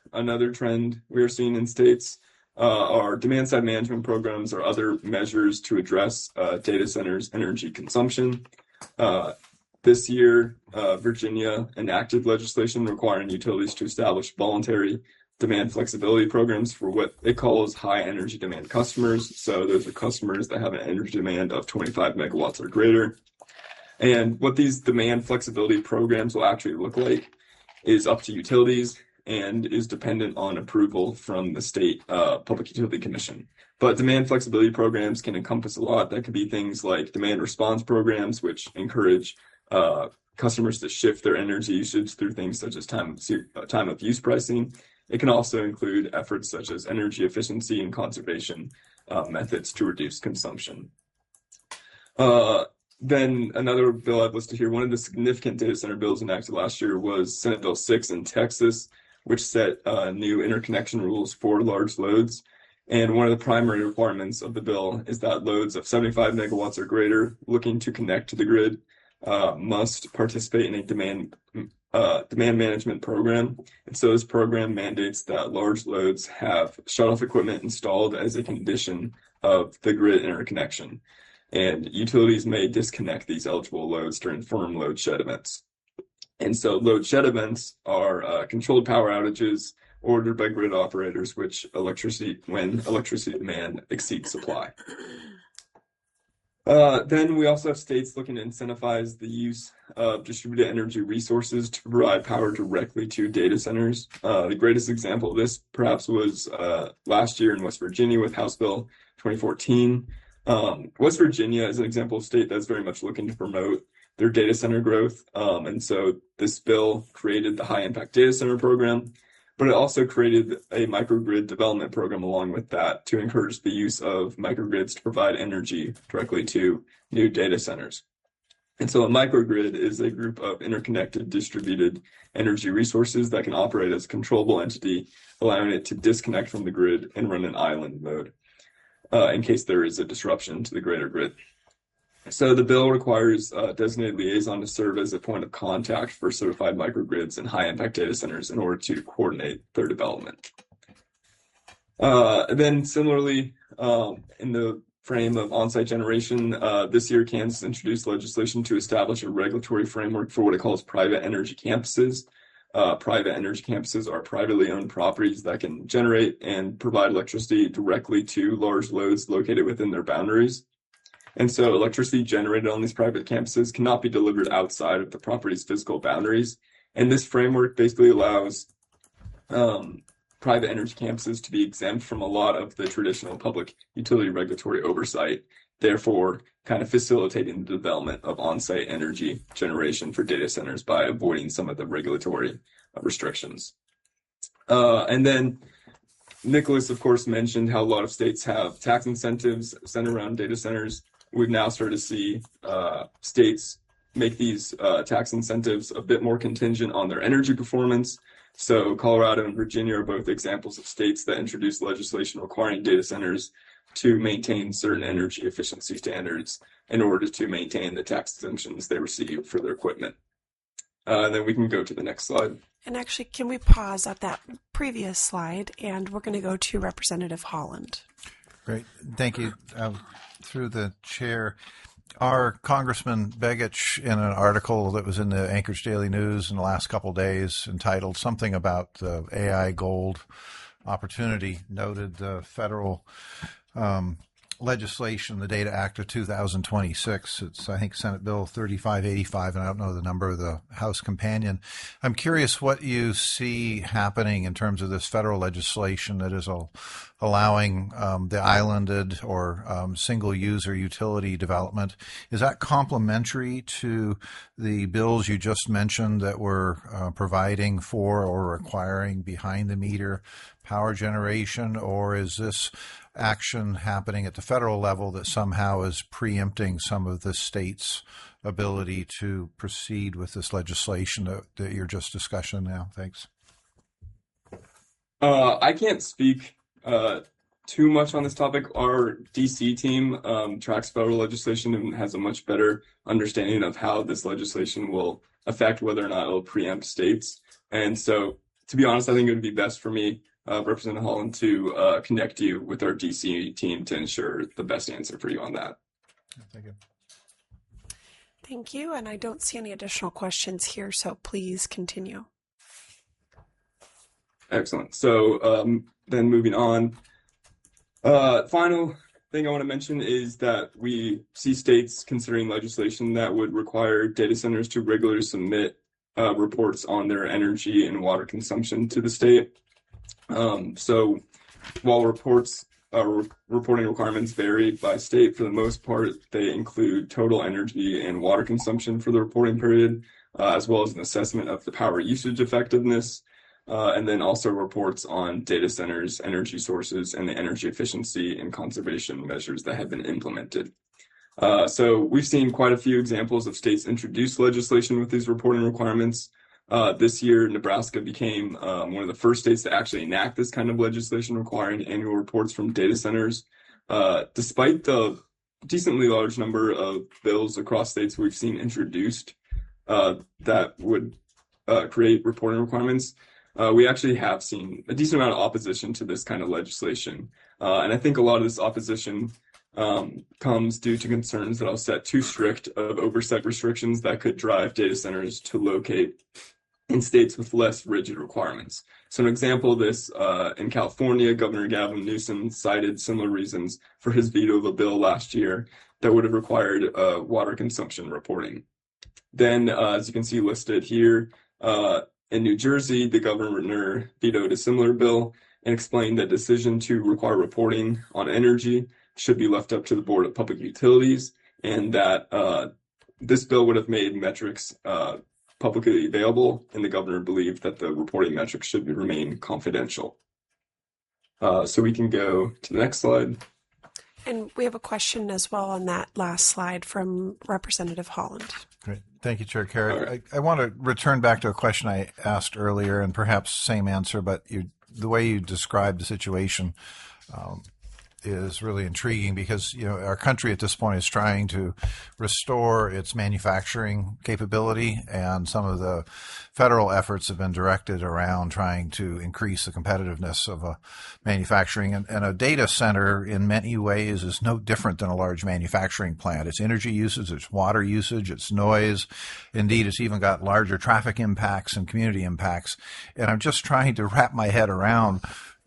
another trend we are seeing in states uh, are demand side management programs or other measures to address uh, data centers' energy consumption. Uh, this year, uh, Virginia enacted legislation requiring utilities to establish voluntary demand flexibility programs for what it calls high energy demand customers. So those are customers that have an energy demand of twenty-five megawatts or greater. And what these demand flexibility programs will actually look like is up to utilities and is dependent on approval from the state uh, Public Utility Commission. But demand flexibility programs can encompass a lot. That could be things like demand response programs, which encourage uh, customers to shift their energy usage through things such as time of, time of use pricing. It can also include efforts such as energy efficiency and conservation uh, methods to reduce consumption. Uh, then another bill I've listed here, one of the significant data center bills enacted last year was Senate Bill six in Texas, which set uh, new interconnection rules for large loads. And one of the primary requirements of the bill is that loads of seventy-five megawatts or greater looking to connect to the grid uh, must participate in a demand uh, demand management program. And so this program mandates that large loads have shutoff equipment installed as a condition of the grid interconnection. And utilities may disconnect these eligible loads during firm load shed events. And so load shed events are uh, controlled power outages ordered by grid operators, which electricity when electricity demand exceeds supply. Uh, then we also have states looking to incentivize the use of distributed energy resources to provide power directly to data centers. Uh, the greatest example of this perhaps was uh, last year in West Virginia with House Bill twenty fourteen. Um, West Virginia is an example of state that's very much looking to promote their data center growth. Um, and so this bill created the High Impact Data Center Program, but it also created a microgrid development program along with that to encourage the use of microgrids to provide energy directly to new data centers. And so a microgrid is a group of interconnected distributed energy resources that can operate as a controllable entity, allowing it to disconnect from the grid and run in island mode uh, in case there is a disruption to the greater grid. So the bill requires a designated liaison to serve as a point of contact for certified microgrids and high-impact data centers in order to coordinate their development. Uh, then similarly, um, in the frame of on-site generation, uh, this year Kansas introduced legislation to establish a regulatory framework for what it calls private energy campuses. Uh, private energy campuses are privately owned properties that can generate and provide electricity directly to large loads located within their boundaries. And so electricity generated on these private campuses cannot be delivered outside of the property's physical boundaries. And this framework basically allows um, private energy campuses to be exempt from a lot of the traditional public utility regulatory oversight, therefore kind of facilitating the development of on-site energy generation for data centers by avoiding some of the regulatory uh, restrictions. Uh, and then Nicholas, of course, mentioned how a lot of states have tax incentives centered around data centers. We've now started to see uh, states make these uh, tax incentives a bit more contingent on their energy performance. So Colorado and Virginia are both examples of states that introduced legislation requiring data centers to maintain certain energy efficiency standards in order to maintain the tax exemptions they receive for their equipment. Uh, then we can go to the next slide. And actually, can we pause at that previous slide, and we're going to go to Representative Holland. Great. Thank you. Um, through the chair, our Congressman Begich, in an article that was in the Anchorage Daily News in the last couple of days entitled something about the A I gold opportunity, noted the federal um, legislation, the Data Act of two thousand twenty-six. It's, I think, Senate Bill thirty-five eighty-five, and I don't know the number of the House companion. I'm curious what you see happening in terms of this federal legislation that is all allowing um, the islanded or um, single-user utility development. Is that complementary to the bills you just mentioned that were uh, providing for or requiring behind-the-meter power generation, or is this action happening at the federal level that somehow is preempting some of the states' ability to proceed with this legislation that, that you're just discussing now? Thanks. Uh, I can't speak uh, too much on this topic. Our D C team um, tracks federal legislation and has a much better understanding of how this legislation will affect whether or not it'll preempt states. And so to be honest, I think it would be best for me, uh, Representative Holland, to uh, connect you with our D C team to ensure the best answer for you on that. Thank you. Thank you. And I don't see any additional questions here, so please continue. Excellent. So um, then moving on, uh, final thing I want to mention is that we see states considering legislation that would require data centers to regularly submit uh, reports on their energy and water consumption to the state. Um, so while reports uh, re- reporting requirements vary by state, for the most part, they include total energy and water consumption for the reporting period, uh, as well as an assessment of the power usage effectiveness. Uh, and then also reports on data centers, energy sources, and the energy efficiency and conservation measures that have been implemented. Uh, so we've seen quite a few examples of states introduce legislation with these reporting requirements. Uh, this year, Nebraska became um, one of the first states to actually enact this kind of legislation requiring annual reports from data centers. Uh, despite the decently large number of bills across states we've seen introduced uh, that would uh, create reporting requirements, Uh, we actually have seen a decent amount of opposition to this kind of legislation. Uh, and I think a lot of this opposition um, comes due to concerns that I'll set too strict of oversight restrictions that could drive data centers to locate in states with less rigid requirements. So an example of this, uh, in California, Governor Gavin Newsom cited similar reasons for his veto of a bill last year that would have required uh, water consumption reporting. Then, uh, as you can see listed here, uh, in New Jersey, the governor vetoed a similar bill and explained that decision to require reporting on energy should be left up to the Board of Public Utilities, and that uh, this bill would have made metrics uh, publicly available, and the governor believed that the reporting metrics should remain confidential. Uh, so we can go to the next slide. And we have a question as well on that last slide from Representative Holland. Great. Thank you, Chair Carrick. Right. I, I want to return back to a question I asked earlier, and perhaps same answer, but you, the way you described the situation um, is really intriguing because, you know, our country at this point is trying to restore its manufacturing capability, and some of the federal efforts have been directed around trying to increase the competitiveness of a manufacturing. And, and a data center in many ways is no different than a large manufacturing plant. It's energy usage, it's water usage, it's noise. Indeed, it's even got larger traffic impacts and community impacts. And I'm just trying to wrap my head around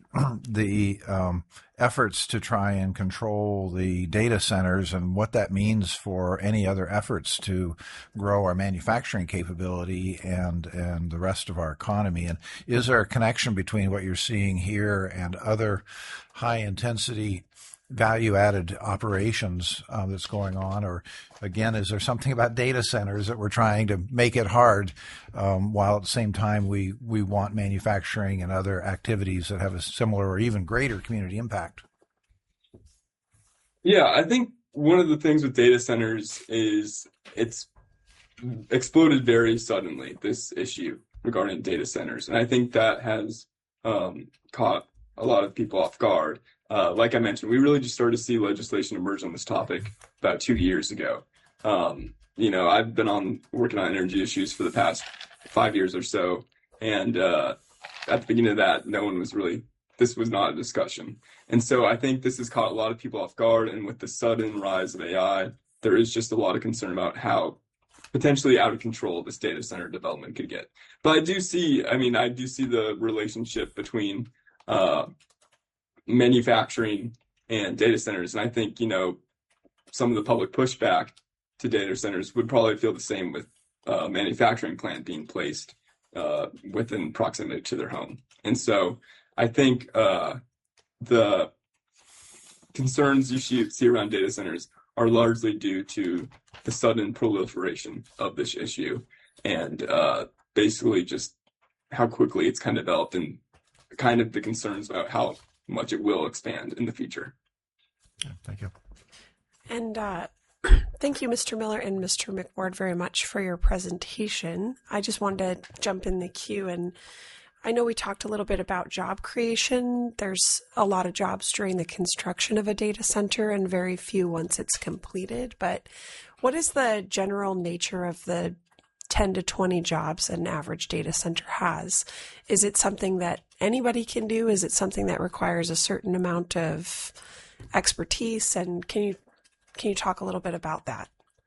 the um, efforts to try and control the data centers and what that means for any other efforts to grow our manufacturing capability and and the rest of our economy. And is there a connection between what you're seeing here and other high intensity value added operations uh, that's going on? Or again, is there something about data centers that we're trying to make it hard um, while at the same time we, we want manufacturing and other activities that have a similar or even greater community impact? Yeah, I think one of the things with data centers is it's exploded very suddenly, this issue regarding data centers. And I think that has um, caught a lot of people off guard. Uh, like I mentioned, we really just started to see legislation emerge on this topic about two years ago. Um, you know, I've been on working on energy issues for the past five years or so. And uh, at the beginning of that, no one was really, this was not a discussion. And so I think this has caught a lot of people off guard. And with the sudden rise of A I, there is just a lot of concern about how potentially out of control this data center development could get. But I do see, I mean, I do see the relationship between uh, manufacturing and data centers. And I think, you know, some of the public pushback to data centers would probably feel the same with a manufacturing plant being placed uh, within proximity to their home. And so I think uh, the concerns you see around data centers are largely due to the sudden proliferation of this issue and uh, basically just how quickly it's kind of developed and kind of the concerns about how much it will expand in the future. Yeah, thank you. And uh, thank you, Mister Miller and Mister McWard, very much for your presentation. I just wanted to jump in the queue, and I know we talked a little bit about job creation. There's a lot of jobs during the construction of a data center and very few once it's completed. But what is the general nature of the ten to twenty jobs an average data center has. Is it something that anybody can do? Is it something that requires a certain amount of expertise? And can you can you talk a little bit about that?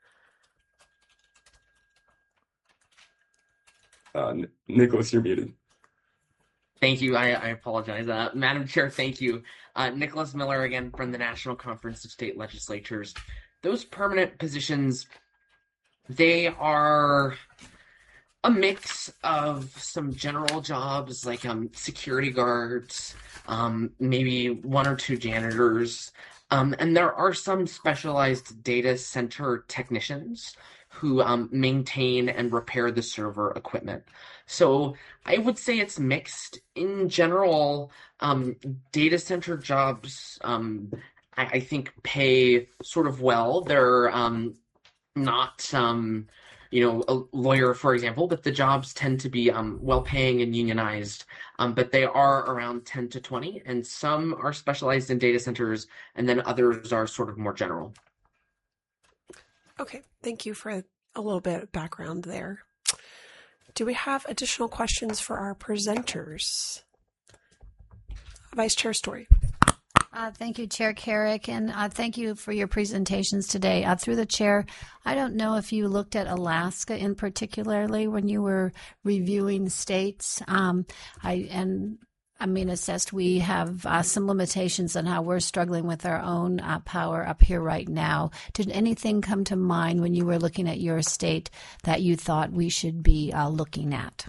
Uh, Nicholas, you're muted. Thank you. I, I apologize. Uh, Madam Chair, thank you. Uh, Nicholas Miller again from the National Conference of State Legislatures. Those permanent positions, they are a mix of some general jobs like um, security guards, um, maybe one or two janitors, um, and there are some specialized data center technicians who um, maintain and repair the server equipment. So I would say it's mixed. In general, um, data center jobs, um, I, I think, pay sort of well. They're um, not, um, you know, a lawyer, for example, but the jobs tend to be um, well-paying and unionized, um, but they are around ten to twenty, and some are specialized in data centers, and then others are sort of more general. Okay, thank you for a little bit of background there. Do we have additional questions for our presenters? Vice Chair Story. Uh, thank you, Chair Carrick, and uh, thank you for your presentations today. Uh, through the chair, I don't know if you looked at Alaska in particularly when you were reviewing states. Um, I and I mean, assessed we have uh, some limitations on how we're struggling with our own uh, power up here right now. Did anything come to mind when you were looking at your state that you thought we should be uh, looking at?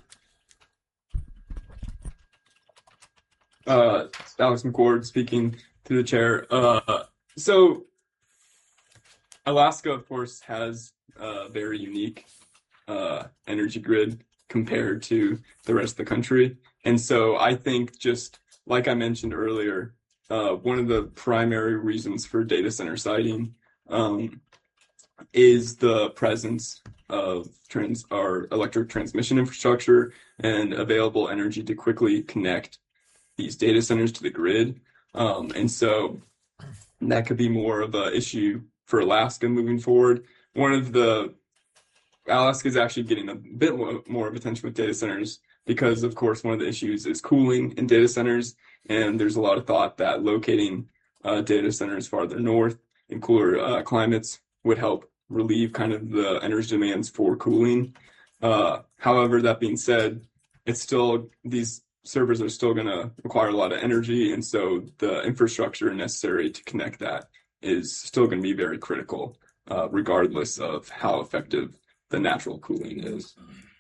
Uh, Alex McCord speaking through the chair. Uh, so Alaska, of course, has a very unique uh, energy grid compared to the rest of the country. And so I think, just like I mentioned earlier, uh, one of the primary reasons for data center siting um, is the presence of trans our electric transmission infrastructure and available energy to quickly connect these data centers to the grid. Um, and so that could be more of an issue for Alaska moving forward. One of the Alaska is actually getting a bit more of attention with data centers because, of course, one of the issues is cooling in data centers. And there's a lot of thought that locating uh, data centers farther north in cooler uh, climates would help relieve kind of the energy demands for cooling. Uh, however, that being said, it's still, these servers are still going to require a lot of energy. And so the infrastructure necessary to connect that is still going to be very critical, uh, regardless of how effective the natural cooling is.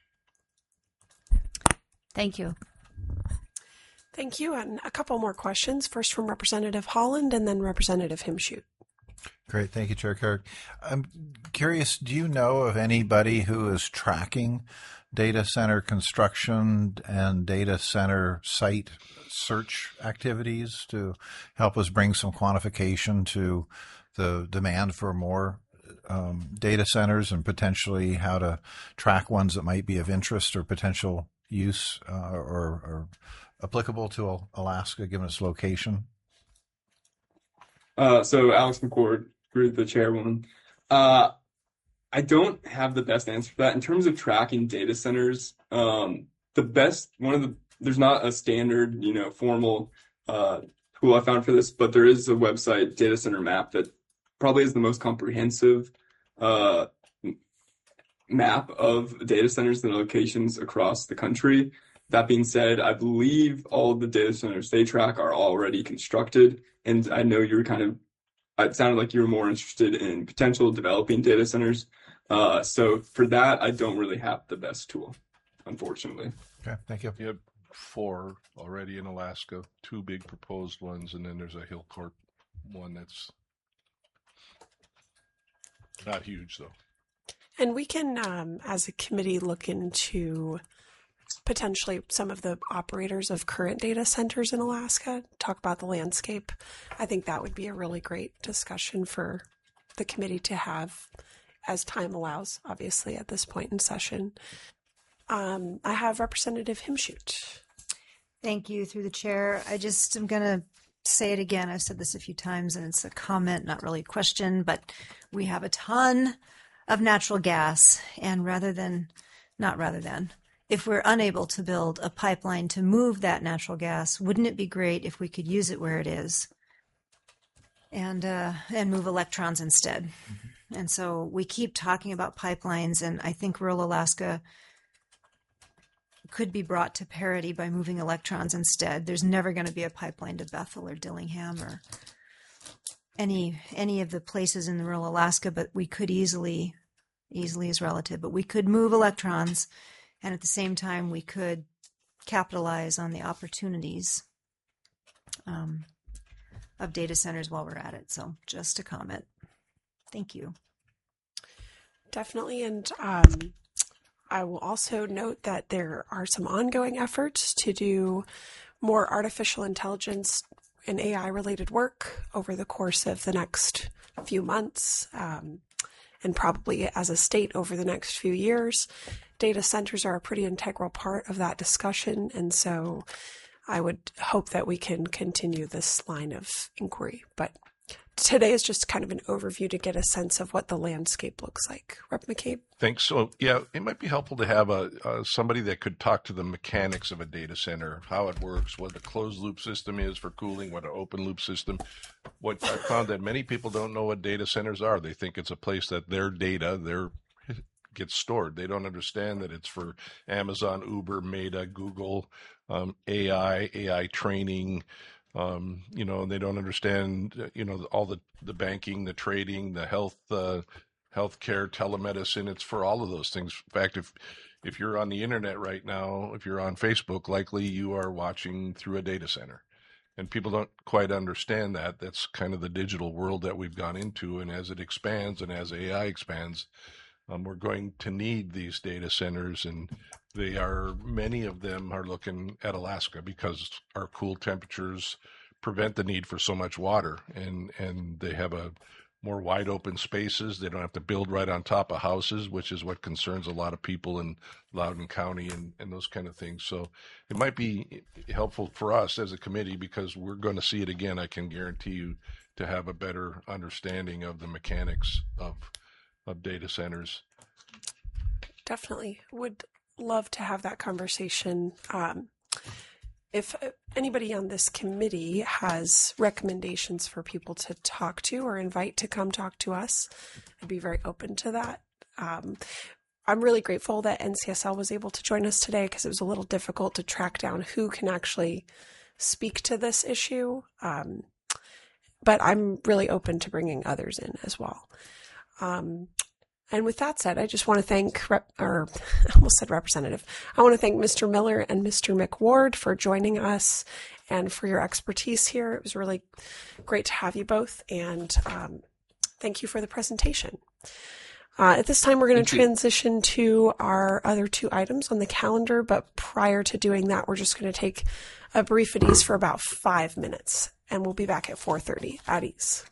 Thank you. Thank you. And a couple more questions, first from Representative Holland and then Representative Himshoot. Great. Thank you, Chair Carrick. I'm curious, do you know of anybody who is tracking data center construction and data center site search activities to help us bring some quantification to the demand for more um, data centers and potentially how to track ones that might be of interest or potential use uh, or, or applicable to Alaska given its location? Uh, so Alex McCord, the chairwoman. Uh, I don't have the best answer for that. In terms of tracking data centers, um, the best, one of the, there's not a standard, you know, formal uh, tool I found for this, but there is a website, Data Center Map, that probably is the most comprehensive uh, map of data centers and locations across the country. That being said, I believe all of the data centers they track are already constructed. And I know you were kind of, it sounded like you were more interested in potential developing data centers. Uh, so for that, I don't really have the best tool, unfortunately. Okay, thank you. You have four already in Alaska, two big proposed ones, and then there's a Hillcorp one that's not huge, though. And we can, um, as a committee, look into potentially some of the operators of current data centers in Alaska, talk about the landscape. I think that would be a really great discussion for the committee to have as time allows, obviously, at this point in session. Um, I have Representative Himshoot. Thank you, through the chair. I just am going to say it again. I've said this a few times, and it's a comment, not really a question, but we have a ton of natural gas, and rather than not rather than. If we're unable to build a pipeline to move that natural gas, wouldn't it be great if we could use it where it is and uh, and move electrons instead? Mm-hmm. And so we keep talking about pipelines, and I think rural Alaska could be brought to parity by moving electrons instead. There's never going to be a pipeline to Bethel or Dillingham or any any of the places in the rural Alaska, but we could easily, easily is relative, but we could move electrons. And at the same time, we could capitalize on the opportunities um, of data centers while we're at it. So just a comment. Thank you. Definitely. And um, I will also note that there are some ongoing efforts to do more artificial intelligence and A I related work over the course of the next few months. Um, and probably as a state over the next few years. Data centers are a pretty integral part of that discussion, and so I would hope that we can continue this line of inquiry. But today is just kind of an overview to get a sense of what the landscape looks like. Rep McCabe? Thanks. So, yeah, it might be helpful to have a uh, somebody that could talk to the mechanics of a data center, how it works, what the closed loop system is for cooling, what an open loop system. What I found that many people don't know what data centers are. They think it's a place that their data, their gets stored. They don't understand that it's for Amazon, Uber, Meta, Google, um, A I, A I training. Um, you know, they don't understand, you know, all the, the banking, the trading, the health, uh, healthcare, telemedicine. It's for all of those things. In fact, if if you're on the internet right now, if you're on Facebook, likely you are watching through a data center. And people don't quite understand that. That's kind of the digital world that we've gone into. And as it expands and as A I expands, Um, we're going to need these data centers, and they are, many of them are looking at Alaska because our cool temperatures prevent the need for so much water, and, and they have a more wide open spaces. They don't have to build right on top of houses, which is what concerns a lot of people in Loudoun County and, and those kind of things. So it might be helpful for us as a committee, because we're going to see it again, I can guarantee you, to have a better understanding of the mechanics of of data centers. Definitely. Would love to have that conversation. Um, if anybody on this committee has recommendations for people to talk to or invite to come talk to us, I'd be very open to that. Um, I'm really grateful that N C S L was able to join us today, because it was a little difficult to track down who can actually speak to this issue. Um, but I'm really open to bringing others in as well. Um, and with that said, I just want to thank, rep, or I almost said representative, I want to thank Mister Miller and Mister McWard for joining us and for your expertise here. It was really great to have you both, and um, thank you for the presentation. Uh, at this time, we're going to transition to our other two items on the calendar, but prior to doing that, we're just going to take a brief at ease for about five minutes, and we'll be back at four thirty at ease.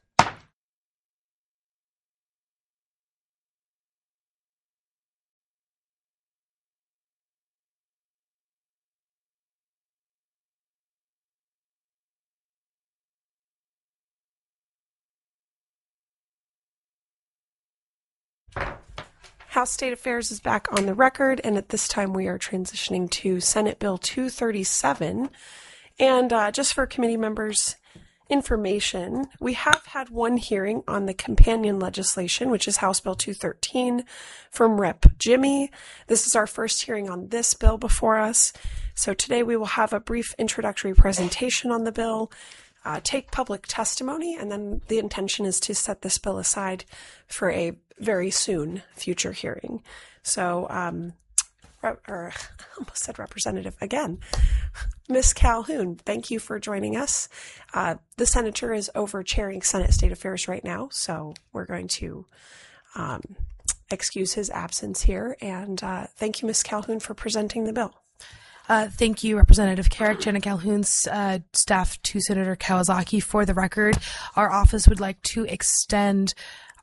House State Affairs is back on the record, and at this time we are transitioning to Senate Bill two thirty-seven. And uh, just for committee members' information, we have had one hearing on the companion legislation, which is House Bill two thirteen from Rep Jimmy. This is our first hearing on this bill before us. So today we will have a brief introductory presentation on the bill, uh, take public testimony, and then the intention is to set this bill aside for a very soon future hearing. So, um, or I almost said representative again. Miz Calhoun, thank you for joining us. Uh, the senator is over chairing Senate State Affairs right now, so we're going to um, excuse his absence here. And uh, thank you, Miz Calhoun, for presenting the bill. Uh, thank you, Representative Carrick, Jenna Calhoun, uh, staff to Senator Kawasaki. For the record, our office would like to extend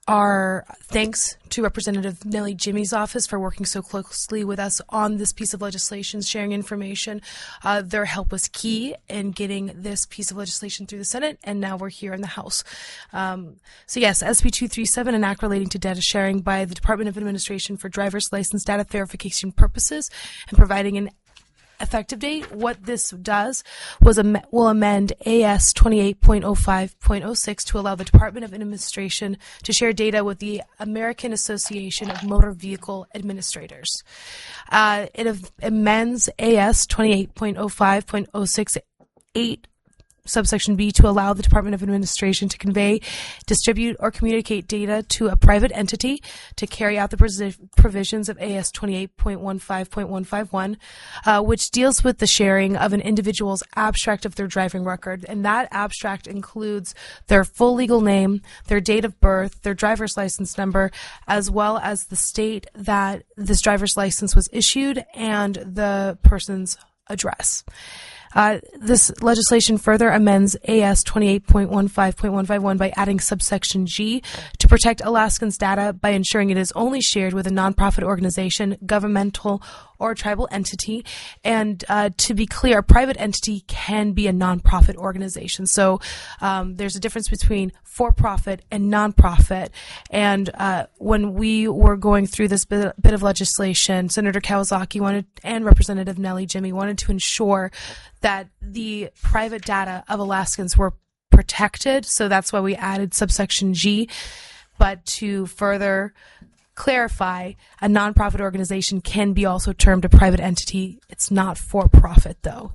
our thanks to Representative Nellie Jimmy's office for working so closely with us on this piece of legislation, sharing information. Uh, their help was key in getting this piece of legislation through the Senate, and now we're here in the House. Um, so yes, S B two thirty-seven, an act relating to data sharing by the Department of Administration for driver's license data verification purposes and providing an effective date. What this does was am- will amend A S twenty-eight point oh five point oh six to allow the Department of Administration to share data with the American Association of Motor Vehicle Administrators. Uh, it av- amends A S twenty-eight point oh five point oh six eight subsection B to allow the Department of Administration to convey, distribute, or communicate data to a private entity to carry out the pres- provisions of A S twenty-eight point fifteen point one five one, uh, which deals with the sharing of an individual's abstract of their driving record. And that abstract includes their full legal name, their date of birth, their driver's license number, as well as the state that this driver's license was issued and the person's address. Uh, this legislation further amends A S twenty-eight point fifteen point one five one by adding subsection G to protect Alaskans' data by ensuring it is only shared with a nonprofit organization, governmental, or tribal entity. And uh, to be clear, a private entity can be a nonprofit organization. So um, there's a difference between for-profit and nonprofit. And uh, when we were going through this bit, bit of legislation, Senator Kawasaki wanted and Representative Nellie Jimmy wanted to ensure that the private data of Alaskans were protected. So that's why we added subsection G. But to further clarify, a nonprofit organization can be also termed a private entity. It's not for profit, though.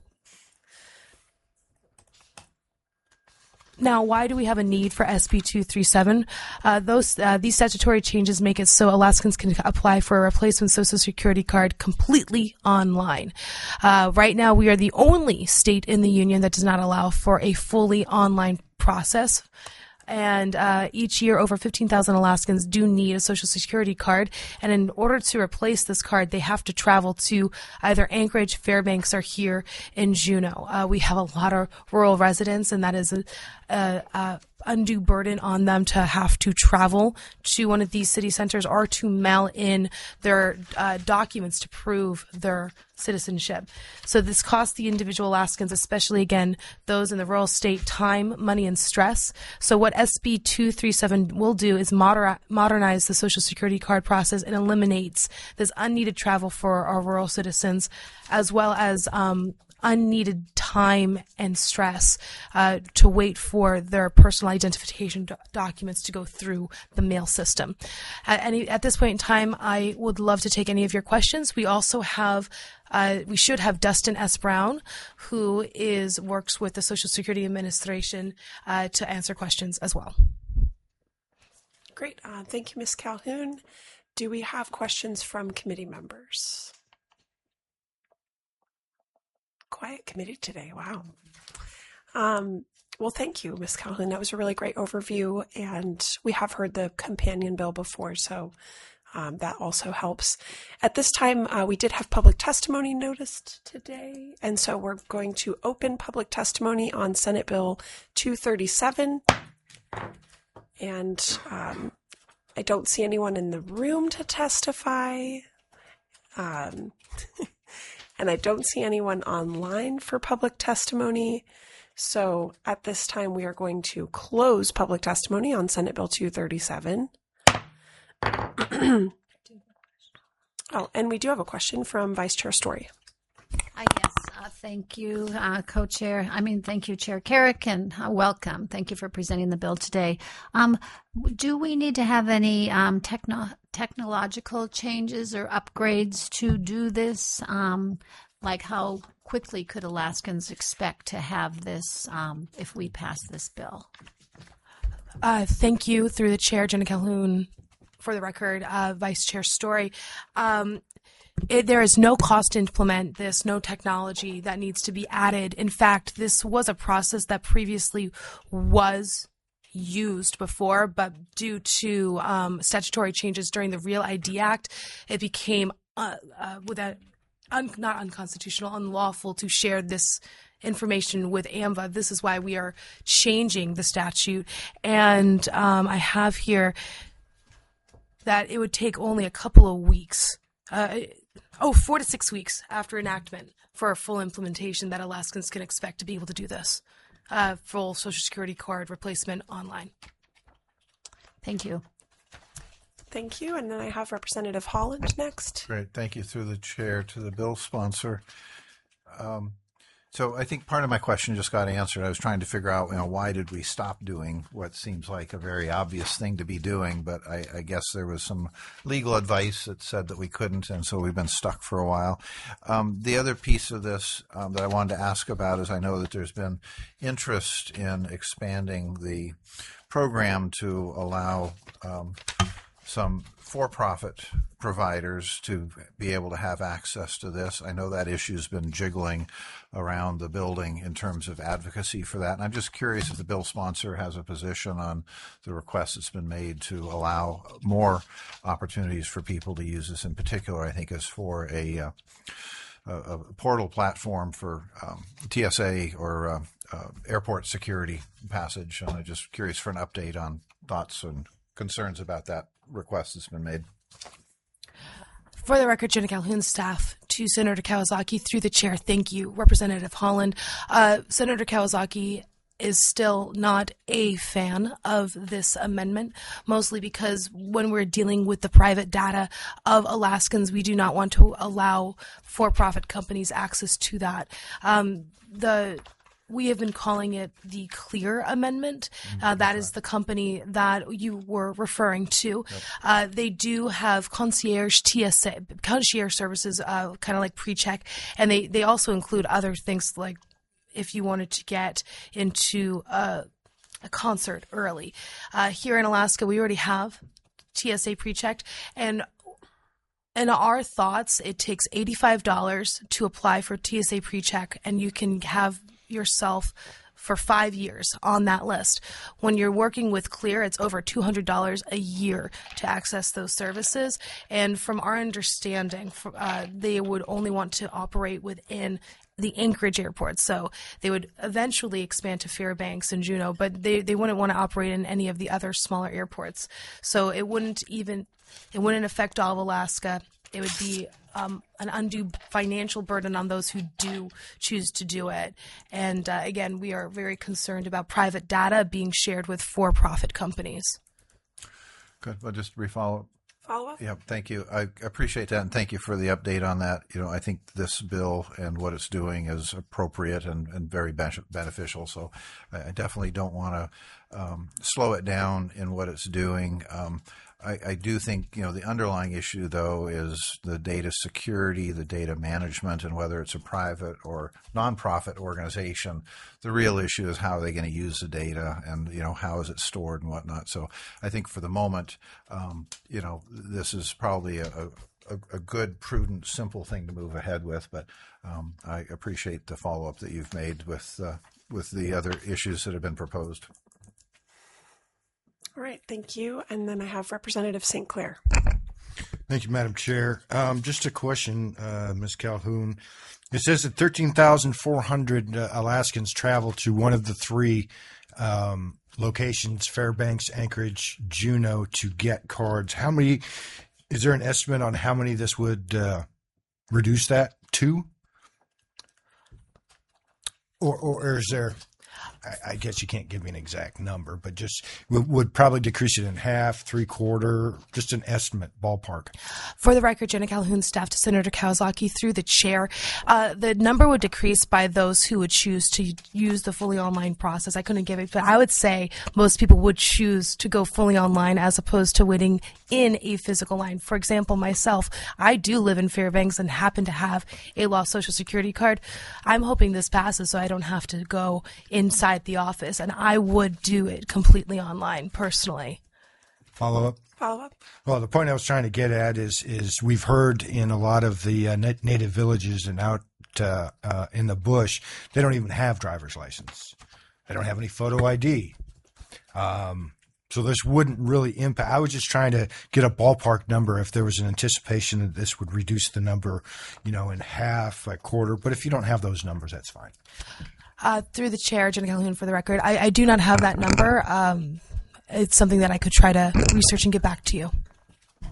Now, why do we have a need for S B two thirty-seven? Uh, those uh, these statutory changes make it so Alaskans can apply for a replacement Social Security card completely online. Uh, right now, we are the only state in the union that does not allow for a fully online process. And uh, each year, over fifteen thousand Alaskans do need a Social Security card. And in order to replace this card, they have to travel to either Anchorage, Fairbanks, or here in Juneau. Uh, we have a lot of rural residents, and that is a, a, a undue burden on them to have to travel to one of these city centers or to mail in their uh, documents to prove their citizenship. So this costs the individual Alaskans, especially, again, those in the rural state, time, money, and stress. So what S B two thirty-seven will do is moder- modernize the Social Security card process and eliminates this unneeded travel for our rural citizens, as well as um, unneeded time and stress uh, to wait for their personal identification do- documents to go through the mail system. At, any, at this point in time, I would love to take any of your questions. We also have Uh, we should have Dustin S. Brown, who is works with the Social Security Administration uh, to answer questions as well. Great. Uh, thank you, Miz Calhoun. Do we have questions from committee members? Quiet committee today. Wow. Um, well, thank you, Miz Calhoun. That was a really great overview, and we have heard the companion bill before, so Um, that also helps. At this time, uh, we did have public testimony noticed today, and so we're going to open public testimony on Senate Bill two thirty-seven. And um, I don't see anyone in the room to testify. Um, and I don't see anyone online for public testimony. So at this time, we are going to close public testimony on Senate Bill two thirty-seven. Oh, and we do have a question from Vice Chair Story. Uh, yes, uh, thank you, uh, Co-Chair. I mean, thank you, Chair Carrick, and uh, welcome. Thank you for presenting the bill today. Um, do we need to have any um, techno- technological changes or upgrades to do this? Um, like how quickly could Alaskans expect to have this um, if we pass this bill? Uh, thank you, through the chair, Jenna Calhoun. For the record, uh, Vice Chair Story, um, it, there is no cost to implement this, no technology that needs to be added. In fact, this was a process that previously was used before, but due to um, statutory changes during the Real I D Act, it became uh, uh, without un- not unconstitutional, unlawful to share this information with A M V A. This is why we are changing the statute, and um, I have here that it would take only a couple of weeks, uh, oh, four to six weeks after enactment for a full implementation that Alaskans can expect to be able to do this. Uh, full Social Security card replacement online. Thank you. Thank you. And then I have Representative Holland next. Great. Thank you through the chair to the bill sponsor. Um, so I think part of my question just got answered. I was trying to figure out, you know, why did we stop doing what seems like a very obvious thing to be doing, but I, I guess there was some legal advice that said that we couldn't, and so we've been stuck for a while. Um, the other piece of this um, that I wanted to ask about is I know that there's been interest in expanding the program to allow um, some for-profit providers to be able to have access to this. I know that issue's been jiggling around the building in terms of advocacy for that. And I'm just curious if the bill sponsor has a position on the request that's been made to allow more opportunities for people to use this. In particular, I think is for a, uh, a, a portal platform for um, T S A or uh, uh, airport security passage. And I'm just curious for an update on thoughts and concerns about that request that's been made. For the record, Jenna Calhoun, staff to Senator Kawasaki, through the chair, thank you, Representative Holland. Uh, Senator Kawasaki is still not a fan of this amendment, mostly because when we're dealing with the private data of Alaskans, we do not want to allow for-profit companies access to that. Um, the We have been calling it the CLEAR Amendment. Uh, that is the company that you were referring to. Yep. Uh, they do have concierge T S A, concierge services, uh, kind of like pre-check, and they, they also include other things like if you wanted to get into a, a concert early. Uh, here in Alaska, we already have T S A pre-checked, and in our thoughts, it takes eighty-five dollars to apply for T S A pre-check, and you can have yourself for five years on that list. When you're working with CLEAR, it's over two hundred dollars a year to access those services. And from our understanding, uh, they would only want to operate within the Anchorage airport. So they would eventually expand to Fairbanks and Juneau, but they, they wouldn't want to operate in any of the other smaller airports. So it wouldn't even, it wouldn't affect all of Alaska. It would be um, an undue financial burden on those who do choose to do it. And uh, again, we are very concerned about private data being shared with for-profit companies. Good. Well, just refollow. Follow up? Yeah, thank you. I appreciate that, and thank you for the update on that. You know, I think this bill and what it's doing is appropriate and, and very beneficial. So I definitely don't want to um, slow it down in what it's doing. Um, I, I do think, you know, the underlying issue, though, is the data security, the data management, and whether it's a private or nonprofit organization. The real issue is how are they going to use the data and, you know, how is it stored and whatnot. So I think for the moment, um, you know, this is probably a, a, a good, prudent, simple thing to move ahead with. But um, I appreciate the follow-up that you've made with, uh, with the other issues that have been proposed. All right, thank you. And then I have Representative Saint Clair. Thank you, Madam Chair. Um, just a question, uh, Miz Calhoun. It says that thirteen thousand four hundred uh, Alaskans travel to one of the three um, locations, Fairbanks, Anchorage, Juneau, to get cards. How many, is there an estimate on how many this would uh, reduce that to? Or, or is there... I guess you can't give me an exact number, but just would, would probably decrease it in half, three quarter, just an estimate, ballpark. For the record, Jenna Calhoun, staff to Senator Kawasaki, through the chair, uh, the number would decrease by those who would choose to use the fully online process. I couldn't give it, but I would say most people would choose to go fully online as opposed to waiting in a physical line. For example, myself, I do live in Fairbanks and happen to have a lost Social Security card. I'm hoping this passes so I don't have to go inside the office, and I would do it completely online personally. Follow up? Follow up? Well, the point I was trying to get at is is we've heard in a lot of the uh, native villages and out uh, uh, in the bush, they don't even have driver's license. They don't have any photo I D. Um, so this wouldn't really impact. I was just trying to get a ballpark number if there was an anticipation that this would reduce the number, you know, in half, a quarter. But if you don't have those numbers, that's fine. Uh, through the chair, Jenna Calhoun, for the record, I, I do not have that number. Um, it's something that I could try to research and get back to you.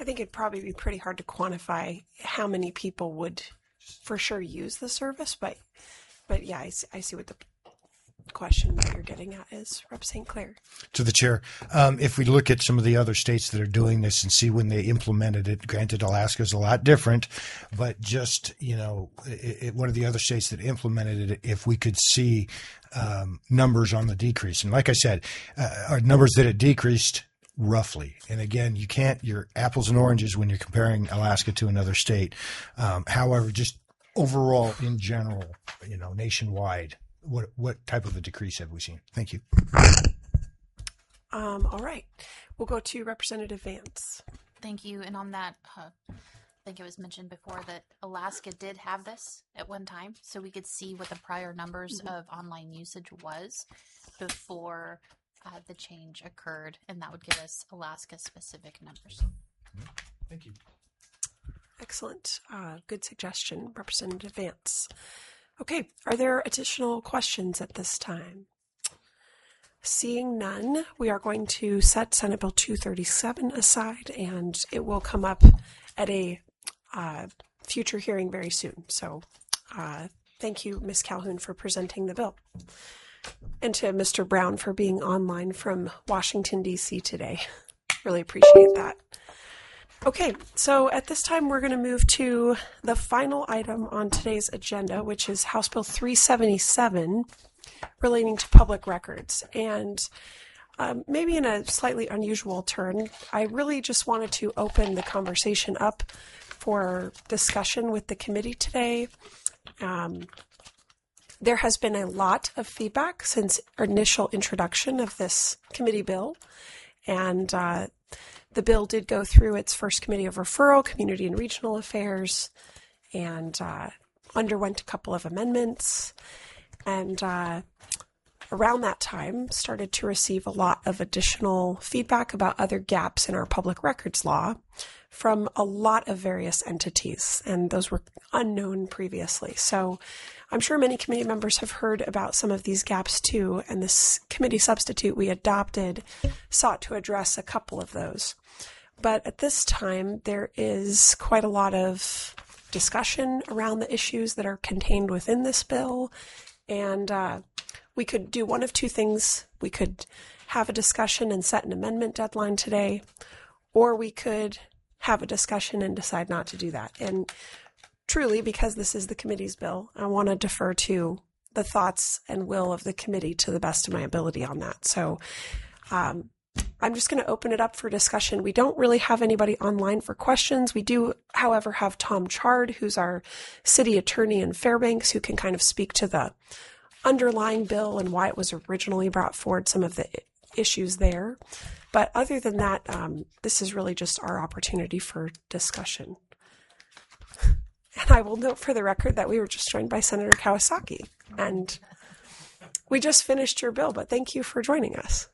think it'd probably be pretty hard to quantify how many people would for sure use the service, but but yeah, I, s- I see what the question that you're getting at is, Rep Saint Clair. To the chair, um, if we look at some of the other states that are doing this and see when they implemented it, granted Alaska's a lot different, but just, you know, it, it, one of the other states that implemented it, if we could see um, numbers on the decrease. And like I said, uh, are numbers that it decreased roughly. And again, you can't, you're apples and oranges when you're comparing Alaska to another state. Um, however, just overall in general, you know, nationwide, What what type of a decrease have we seen? Thank you. Um, all right, we'll go to Representative Vance. Thank you. And on that, uh, I think it was mentioned before that Alaska did have this at one time, so we could see what the prior numbers of online usage was before uh, the change occurred, and that would give us Alaska-specific numbers. Thank you. Excellent. Uh, good suggestion, Representative Vance. Okay, are there additional questions at this time? Seeing none, we are going to set Senate Bill two thirty-seven aside, and it will come up at a uh, future hearing very soon. So uh, thank you, Miz Calhoun, for presenting the bill. And to Mister Brown for being online from Washington, D C today. Really appreciate that. Okay, so at this time we're going to move to the final item on today's agenda, which is House Bill three seventy-seven relating to public records. And um, maybe in a slightly unusual turn, I really just wanted to open the conversation up for discussion with the committee today. Um, there has been a lot of feedback since our initial introduction of this committee bill, and uh, the bill did go through its first committee of referral, Community and Regional Affairs, and uh, underwent a couple of amendments. And uh, around that time, started to receive a lot of additional feedback about other gaps in our public records law from a lot of various entities, and those were unknown previously. So I'm sure many committee members have heard about some of these gaps too, and this committee substitute we adopted sought to address a couple of those. But at this time, there is quite a lot of discussion around the issues that are contained within this bill, and uh, we could do one of two things. We could have a discussion and set an amendment deadline today, or we could have a discussion and decide not to do that. And truly, because this is the committee's bill, I want to defer to the thoughts and will of the committee to the best of my ability on that. So um, I'm just going to open it up for discussion. We don't really have anybody online for questions. We do, however, have Tom Chard, who's our city attorney in Fairbanks, who can kind of speak to the underlying bill and why it was originally brought forward, some of the issues there. But other than that, um, this is really just our opportunity for discussion. And I will note for the record that we were just joined by Senator Kawasaki, and we just finished your bill, but thank you for joining us.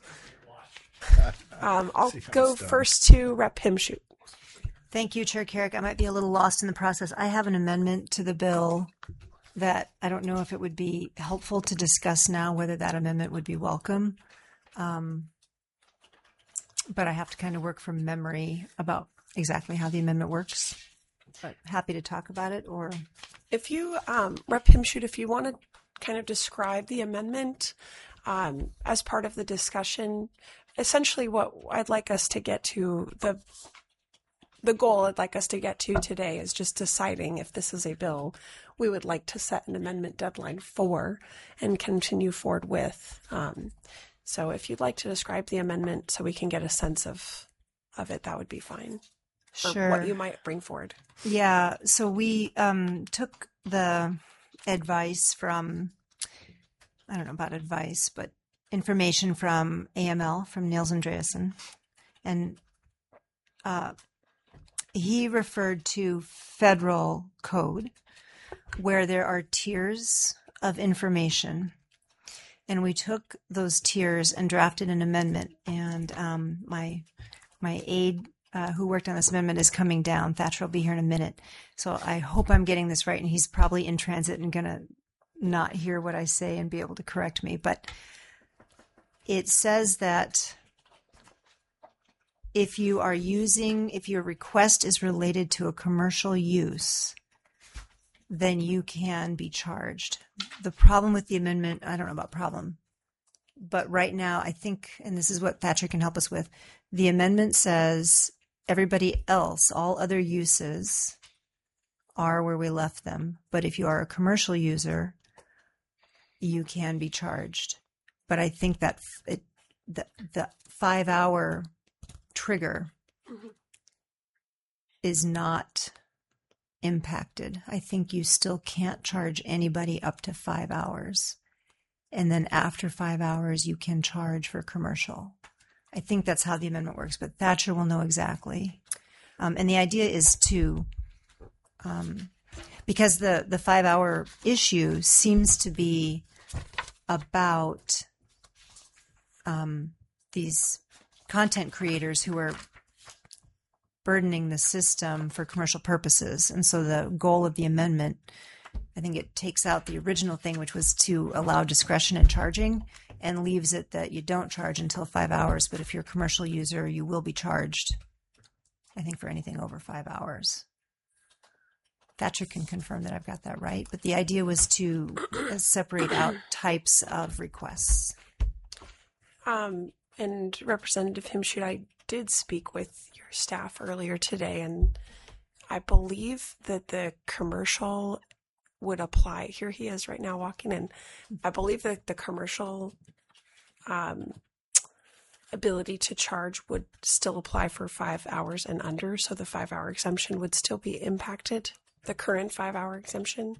Um, I'll go first to Rep Himshoot. Thank you, Chair Carrick. I might be a little lost in the process. I have an amendment to the bill that I don't know if it would be helpful to discuss now, whether that amendment would be welcome. Um, but I have to kind of work from memory about exactly how the amendment works. But happy to talk about it. Or if you, um, Rep Himshoot, if you want to kind of describe the amendment um, as part of the discussion, essentially what I'd like us to get to, the the goal I'd like us to get to today is just deciding if this is a bill we would like to set an amendment deadline for and continue forward with. Um, so if you'd like to describe the amendment so we can get a sense of, of it, that would be fine. Or sure. what you might bring forward. Yeah, so we um, took the advice from, I don't know about advice, but information from A M L, from Niels Andreasen, and uh, he referred to federal code where there are tiers of information, and we took those tiers and drafted an amendment, and um, my my aide Uh, who worked on this amendment is coming down. Thatcher will be here in a minute. So I hope I'm getting this right, and he's probably in transit and going to not hear what I say and be able to correct me. But it says that if you are using, if your request is related to a commercial use, then you can be charged. The problem with the amendment, I don't know about problem, but right now I think, and this is what Thatcher can help us with, the amendment says everybody else, all other uses are where we left them. But if you are a commercial user, you can be charged. But I think that it, the, the five hour trigger mm-hmm. is not impacted. I think you still can't charge anybody up to five hours. And then after five hours, you can charge for commercial. I think that's how the amendment works, but Thatcher will know exactly. Um, and the idea is to, um, because the, the five hour issue seems to be about um, these content creators who are burdening the system for commercial purposes. And so the goal of the amendment, I think it takes out the original thing, which was to allow discretion in charging, and leaves it that you don't charge until five hours. But if you're a commercial user, you will be charged, I think, for anything over five hours. Thatcher can confirm that I've got that right. But the idea was to separate out types of requests. Um, and Representative Himschoot, I did speak with your staff earlier today, and I believe that the commercial would apply. Here he is right now walking in. I believe that the commercial um, ability to charge would still apply for five hours and under, so the five-hour exemption would still be impacted, the current five-hour exemption.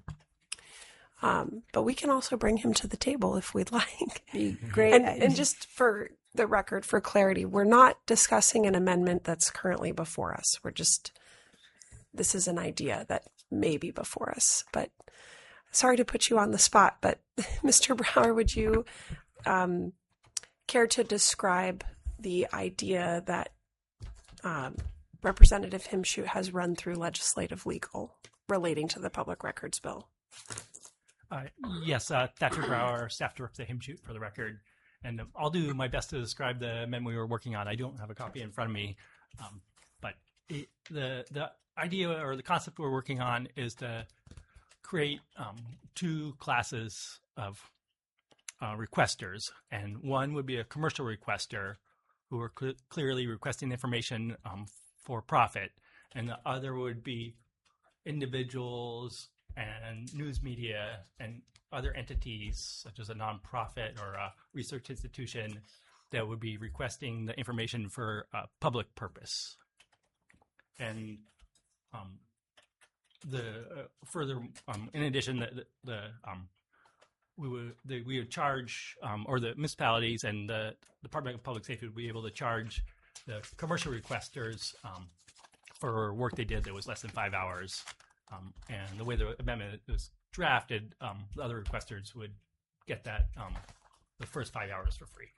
Um, but we can also bring him to the table if we'd like. Great. And, and just for the record, for clarity, we're not discussing an amendment that's currently before us. We're just, this is an idea that may be before us. But sorry to put you on the spot, but Mister Brower, would you um, care to describe the idea that um, Representative Himschoot has run through legislative legal relating to the Public Records Bill? Uh, yes, uh, Thatcher Brower, staff director at Himschoot, for the record. And um, I'll do my best to describe the amendment we were working on. I don't have a copy in front of me, um, but it, the the idea or the concept we're working on is to create um, two classes of uh, requesters. And one would be a commercial requester who are cl- clearly requesting information um, for profit. And the other would be individuals and news media and other entities such as a nonprofit or a research institution that would be requesting the information for a public purpose. And um, the uh, further, um, in addition, the, the, the um, we would the, we would charge, um, or the municipalities and the Department of Public Safety would be able to charge the commercial requesters um, for work they did that was less than five hours. Um, and the way the amendment was drafted, um, the other requesters would get that um, the first five hours for free.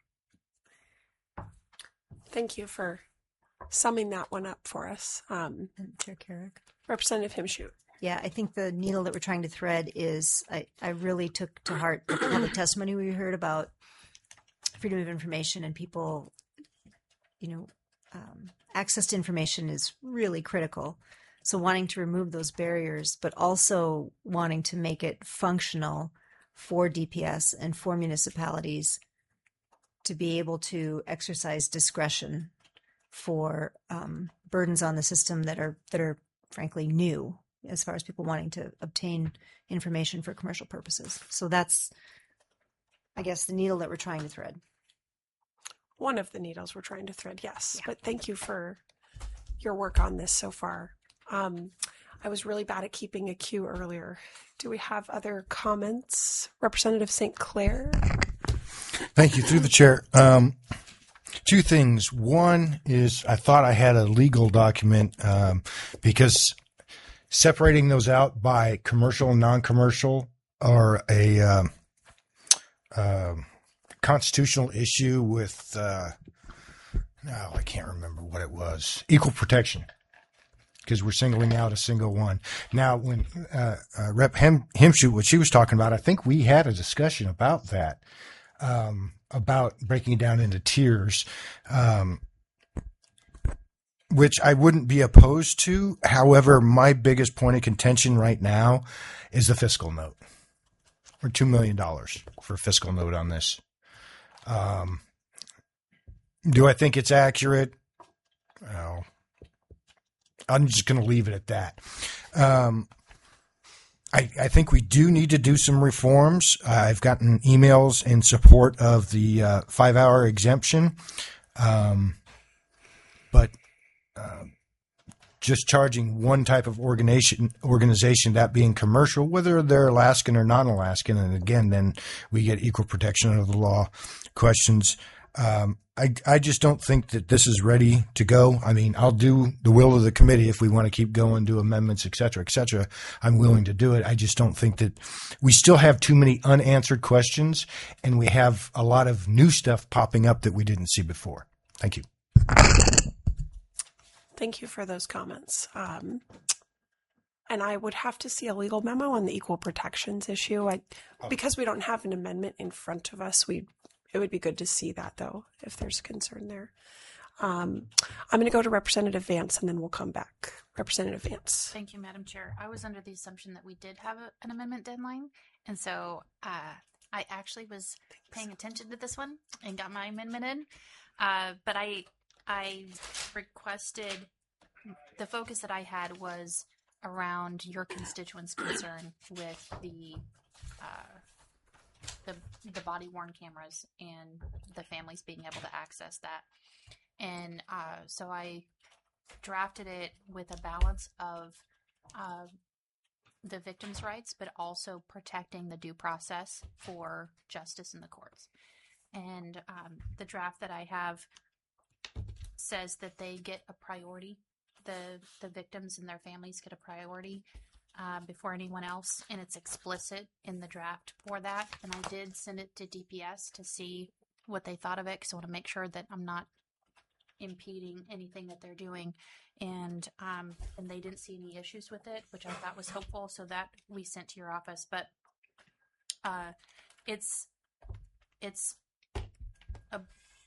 Thank you for summing that one up for us. Um, Chair Carrick. Representative Himschoot. Yeah, I think the needle that we're trying to thread is, I, I really took to heart the public testimony we heard about freedom of information and people, you know, um, access to information is really critical. So wanting to remove those barriers, but also wanting to make it functional for D P S and for municipalities to be able to exercise discretion for um, burdens on the system that are that are frankly new as far as people wanting to obtain information for commercial purposes. So that's, I guess, the needle that we're trying to thread. One of the needles we're trying to thread, yes. Yeah. But thank you for your work on this so far. Um, I was really bad at keeping a queue earlier. Do we have other comments? Representative Saint Clair? Thank you. Through the chair. Um, two things. One is I thought I had a legal document um, because separating those out by commercial and non-commercial are a um, uh, constitutional issue with, uh, no, I can't remember what it was, equal protection. Because we're singling out a single one. Now, when uh, uh, Rep Hem, Himschoot, what she was talking about, I think we had a discussion about that, um, about breaking it down into tiers. Um, which I wouldn't be opposed to. However, my biggest point of contention right now is the fiscal note. We're two million dollars for a fiscal note on this. Um, do I think it's accurate? Well, I'm just going to leave it at that. Um, I, I think we do need to do some reforms. Uh, I've gotten emails in support of the uh, five-hour exemption, um, but uh, just charging one type of organization, organization, that being commercial, whether they're Alaskan or non-Alaskan, and again, then we get equal protection under the law questions. Um, I, I just don't think that this is ready to go. I mean, I'll do the will of the committee if we want to keep going, do amendments, et cetera, et cetera. I'm willing to do it. I just don't think that we still have too many unanswered questions, and we have a lot of new stuff popping up that we didn't see before. Thank you. Thank you for those comments. Um, and I would have to see a legal memo on the equal protections issue. I, because we don't have an amendment in front of us, we it would be good to see that, though, if there's concern there. Um, I'm going to go to Representative Vance, and then we'll come back. Representative Vance. Thank you, Madam Chair. I was under the assumption that we did have a, an amendment deadline, and so uh, I actually was paying attention to this one and got my amendment in. Uh, but I I requested, the focus that I had was around your constituents' concern with the uh, the the body worn cameras and the families being able to access that. And uh, so I drafted it with a balance of uh, the victims' rights, but also protecting the due process for justice in the courts. And um, the draft that I have says that they get a priority. The the victims and their families get a priority uh, before anyone else, and it's explicit in the draft for that. And I did send it to D P S to see what they thought of it, because I want to make sure that I'm not impeding anything that they're doing. And um, and they didn't see any issues with it, which I thought was helpful. So that we sent to your office, but uh, it's it's a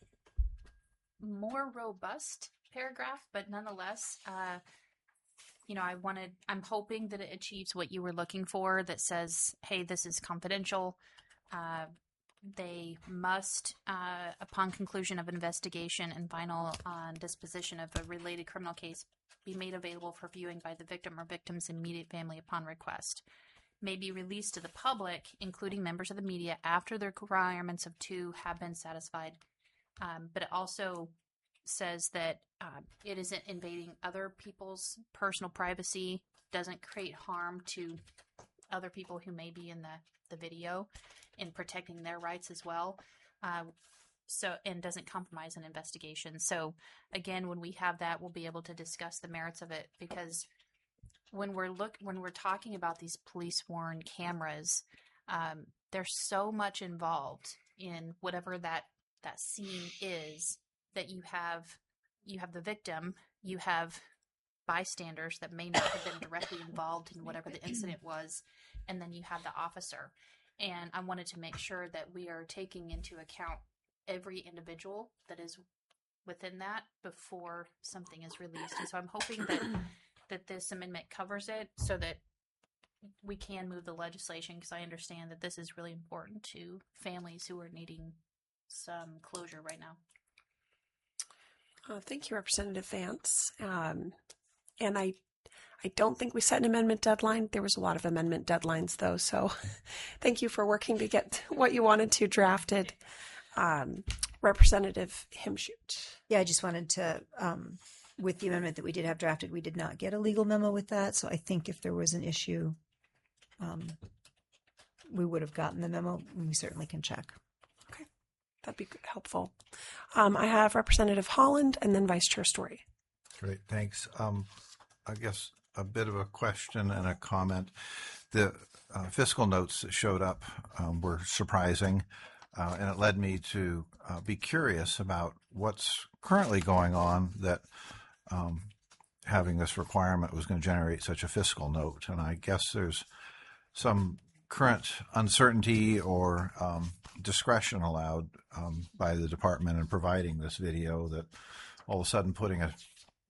more robust paragraph, but nonetheless, uh, you know, I wanted, I'm hoping that it achieves what you were looking for, that says, hey, this is confidential. Uh, they must, uh, upon conclusion of investigation and final uh, disposition of a related criminal case, be made available for viewing by the victim or victim's immediate family upon request. May be released to the public, including members of the media, after the requirements of two have been satisfied. Um, but it also says that uh, it isn't invading other people's personal privacy, doesn't create harm to other people who may be in the, the video, and protecting their rights as well. Uh, so, and doesn't compromise an investigation. So again, when we have that, we'll be able to discuss the merits of it, because when we're look when we're talking about these police worn cameras, um, there's so much involved in whatever that that scene is, that you have you have the victim, you have bystanders that may not have been directly involved in whatever the incident was, and then you have the officer. And I wanted to make sure that we are taking into account every individual that is within that before something is released. And so I'm hoping that that this amendment covers it, so that we can move the legislation, because I understand that this is really important to families who are needing some closure right now. Uh, thank you, Representative Vance. Um, and I, I don't think we set an amendment deadline. There was a lot of amendment deadlines, though. So, thank you for working to get what you wanted to drafted. Um, Representative Himshoot. Yeah, I just wanted to, um, with the amendment that we did have drafted, we did not get a legal memo with that. So I think if there was an issue, um, we would have gotten the memo, and we certainly can check. Okay, that'd be helpful. Um, I have Representative Holland and then Vice Chair Story. Great, thanks. Um, I guess a bit of a question and a comment. The uh, fiscal notes that showed up um, were surprising, uh, and it led me to uh, be curious about what's currently going on that um, having this requirement was going to generate such a fiscal note. And I guess there's some current uncertainty or um, discretion allowed um, by the department in providing this video, that all of a sudden putting a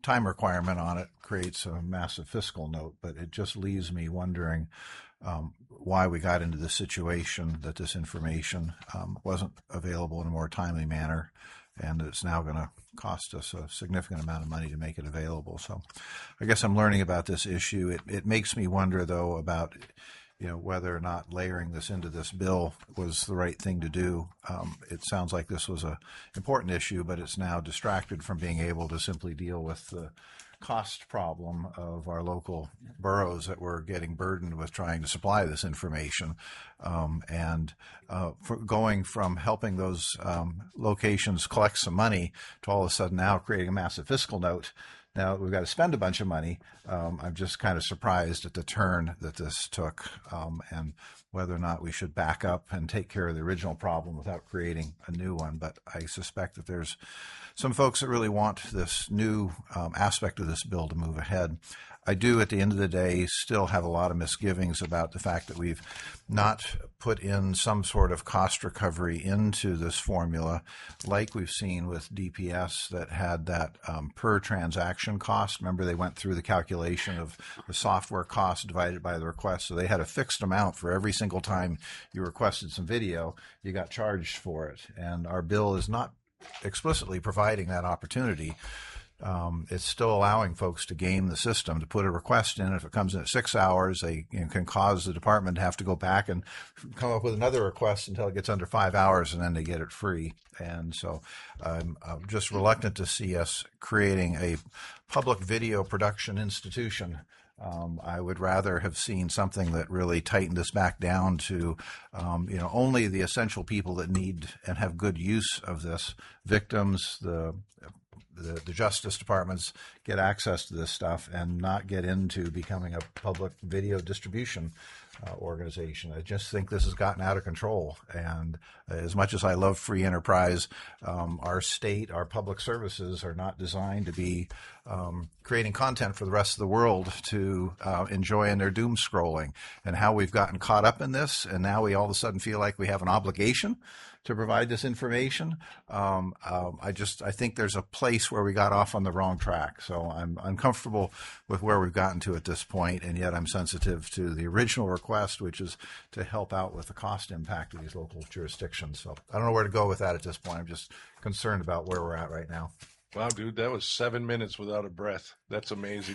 time requirement on it creates a massive fiscal note, but it just leaves me wondering um, why we got into this situation that this information um, wasn't available in a more timely manner, and it's now going to cost us a significant amount of money to make it available. So I guess I'm learning about this issue. It, it makes me wonder, though, about you know, whether or not layering this into this bill was the right thing to do. Um, it sounds like this was an important issue, but it's now distracted from being able to simply deal with the cost problem of our local boroughs that were getting burdened with trying to supply this information. Um, and uh, for going from helping those um, locations collect some money to all of a sudden now creating a massive fiscal note. Now we've got to spend a bunch of money. Um, I'm just kind of surprised at the turn that this took, um, and whether or not we should back up and take care of the original problem without creating a new one. But I suspect that there's some folks that really want this new um, aspect of this bill to move ahead. I do, at the end of the day, still have a lot of misgivings about the fact that we've not put in some sort of cost recovery into this formula, like we've seen with D P S that had that um, per transaction cost. Remember, they went through the calculation of the software cost divided by the request. So they had a fixed amount for every single time you requested some video, you got charged for it. And our bill is not explicitly providing that opportunity. Um, it's still allowing folks to game the system, to put a request in. If it comes in at six hours, they you know, can cause the department to have to go back and come up with another request until it gets under five hours, and then they get it free. And so um, I'm just reluctant to see us creating a public video production institution. Um, I would rather have seen something that really tightened this back down to, um, you know, only the essential people that need and have good use of this, victims, the The, the justice departments, get access to this stuff and not get into becoming a public video distribution uh, organization. I just think this has gotten out of control. And as much as I love free enterprise, um, our state, our public services are not designed to be um, creating content for the rest of the world to uh, enjoy in their doom scrolling. And how we've gotten caught up in this, and now we all of a sudden feel like we have an obligation to provide this information. Um, um, I just, I think there's a place where we got off on the wrong track. So I'm uncomfortable with where we've gotten to at this point, and yet I'm sensitive to the original request, which is to help out with the cost impact of these local jurisdictions. So I don't know where to go with that at this point. I'm just concerned about where we're at right now. Wow, dude, that was seven minutes without a breath. That's amazing.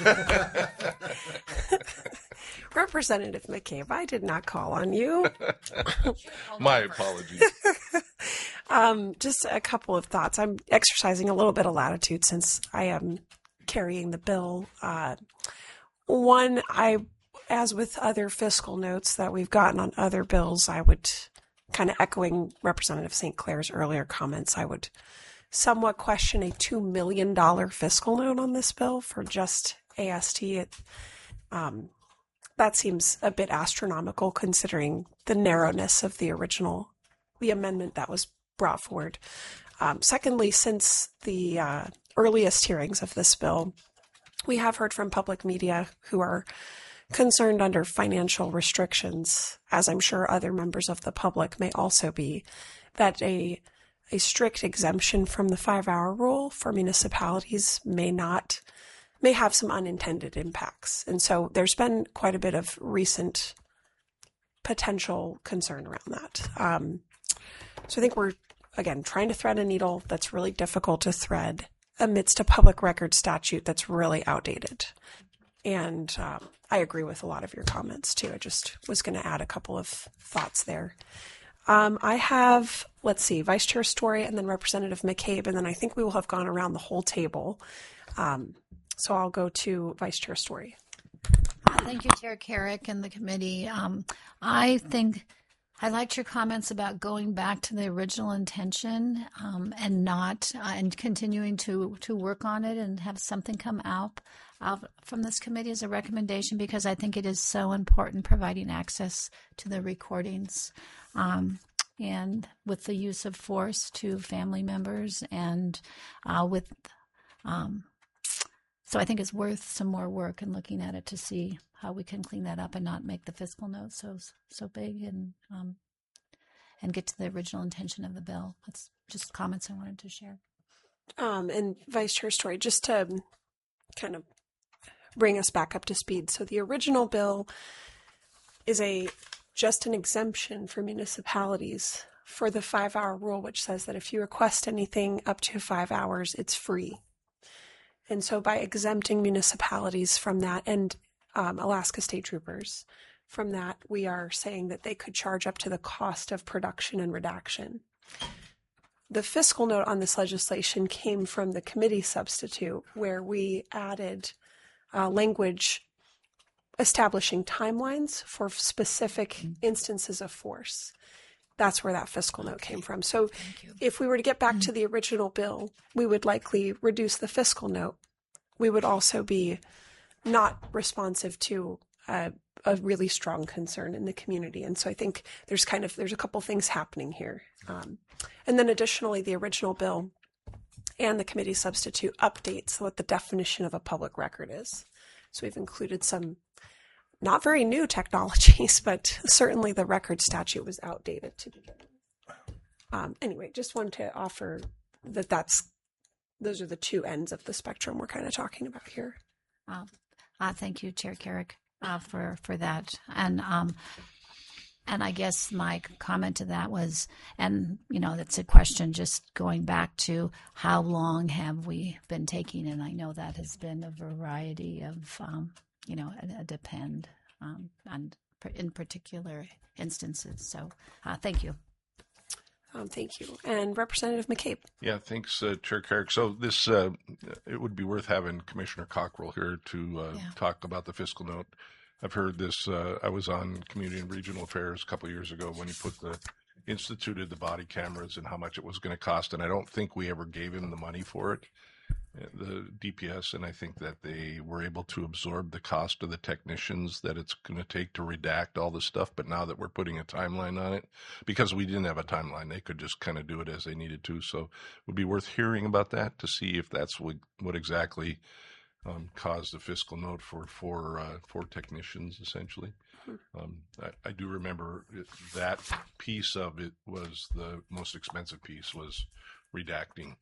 Representative McCabe, I did not call on you. My apologies. um, just a couple of thoughts. I'm exercising a little bit of latitude since I am carrying the bill. Uh, one, I, as with other fiscal notes that we've gotten on other bills, I would, kind of echoing Representative Saint Clair's earlier comments, I would somewhat question a two million dollars fiscal note on this bill for just A S T. It, um, that seems a bit astronomical considering the narrowness of the original, the amendment that was brought forward. Um, secondly, since the uh, earliest hearings of this bill, we have heard from public media who are concerned under financial restrictions, as I'm sure other members of the public may also be, that a A strict exemption from the five-hour rule for municipalities may not, may have some unintended impacts. And so there's been quite a bit of recent potential concern around that. Um, so I think we're, again, trying to thread a needle that's really difficult to thread amidst a public record statute that's really outdated. And um, I agree with a lot of your comments, too. I just was going to add a couple of thoughts there. Um, I have, let's see, Vice Chair Story and then Representative McCabe, and then I think we will have gone around the whole table. Um, so I'll go to Vice Chair Story. Thank you, Chair Carrick and the committee. Um, I think I liked your comments about going back to the original intention um, and not uh, and continuing to to work on it and have something come out uh, from this committee as a recommendation, because I think it is so important providing access to the recordings. Um, and with the use of force to family members and uh, with, um, so I think it's worth some more work and looking at it to see how we can clean that up and not make the fiscal note so so big and um, and get to the original intention of the bill. That's just comments I wanted to share. Um, and Vice Chair Story, just to kind of bring us back up to speed. So the original bill is a just an exemption for municipalities for the five-hour rule, which says that if you request anything up to five hours, it's free. And so by exempting municipalities from that, and um, Alaska State Troopers from that, we are saying that they could charge up to the cost of production and redaction. The fiscal note on this legislation came from the committee substitute, where we added uh, language establishing timelines for specific instances of force. That's where that fiscal note came from. So if we were to get back to the original bill, we would likely reduce the fiscal note. We would also be not responsive to a, a really strong concern in the community. And so I think there's kind of, there's a couple things happening here. Um, and then additionally, the original bill and the committee substitute updates what the definition of a public record is. So we've included some not very new technologies, but certainly the record statute was outdated to begin with. Um, anyway, just wanted to offer that that's, those are the two ends of the spectrum we're kind of talking about here. Uh, uh, thank you, Chair Carrick, uh, for, for that. And, um, and I guess my comment to that was, and, you know, that's a question just going back to how long have we been taking, and I know that has been a variety of, um, you know, a, a depend um, on in particular instances. So uh, thank you. Um, thank you. And Representative McCabe. Yeah, thanks, uh, Chair Carrick. So this, uh, it would be worth having Commissioner Cockrell here to uh, yeah. talk about the fiscal note. I've heard this, uh, I was on Community and Regional Affairs a couple of years ago when he put the, instituted the body cameras and how much it was going to cost, and I don't think we ever gave him the money for it, the D P S, and I think that they were able to absorb the cost of the technicians that it's going to take to redact all this stuff. But now that we're putting a timeline on it, because we didn't have a timeline, they could just kind of do it as they needed to. So it would be worth hearing about that to see if that's what, what exactly um, caused the fiscal note for for uh, for technicians, essentially. Um, I, I do remember it, that piece of it was the most expensive piece, was redacting.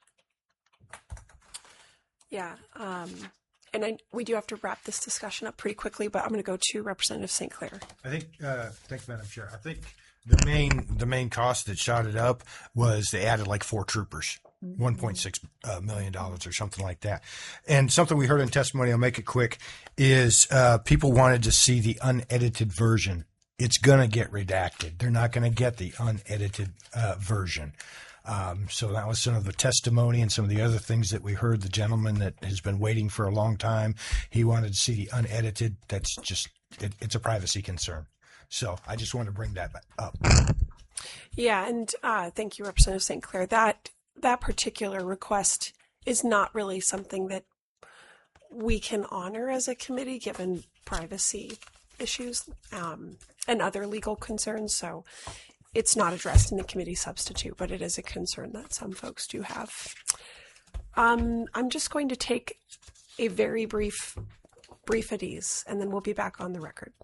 Yeah, um, and I, we do have to wrap this discussion up pretty quickly, but I'm going to go to Representative Saint Clair. I think, uh, thanks, Madam Chair. I think the main the main cost that shot it up was they added like four troopers, one point six uh, million dollars or something like that. And something we heard in testimony, I'll make it quick, is uh, people wanted to see the unedited version. It's going to get redacted. They're not going to get the unedited uh, version. Um, so that was some of the testimony and some of the other things that we heard. The gentleman that has been waiting for a long time, he wanted to see the unedited. That's just, it, it's a privacy concern. So I just wanted to bring that up. Yeah, and uh, thank you, Representative Saint Clair. That that particular request is not really something that we can honor as a committee, given privacy issues um, and other legal concerns. So it's not addressed in the committee substitute, but it is a concern that some folks do have. Um, I'm just going to take a very brief brief at ease, and then we'll be back on the record.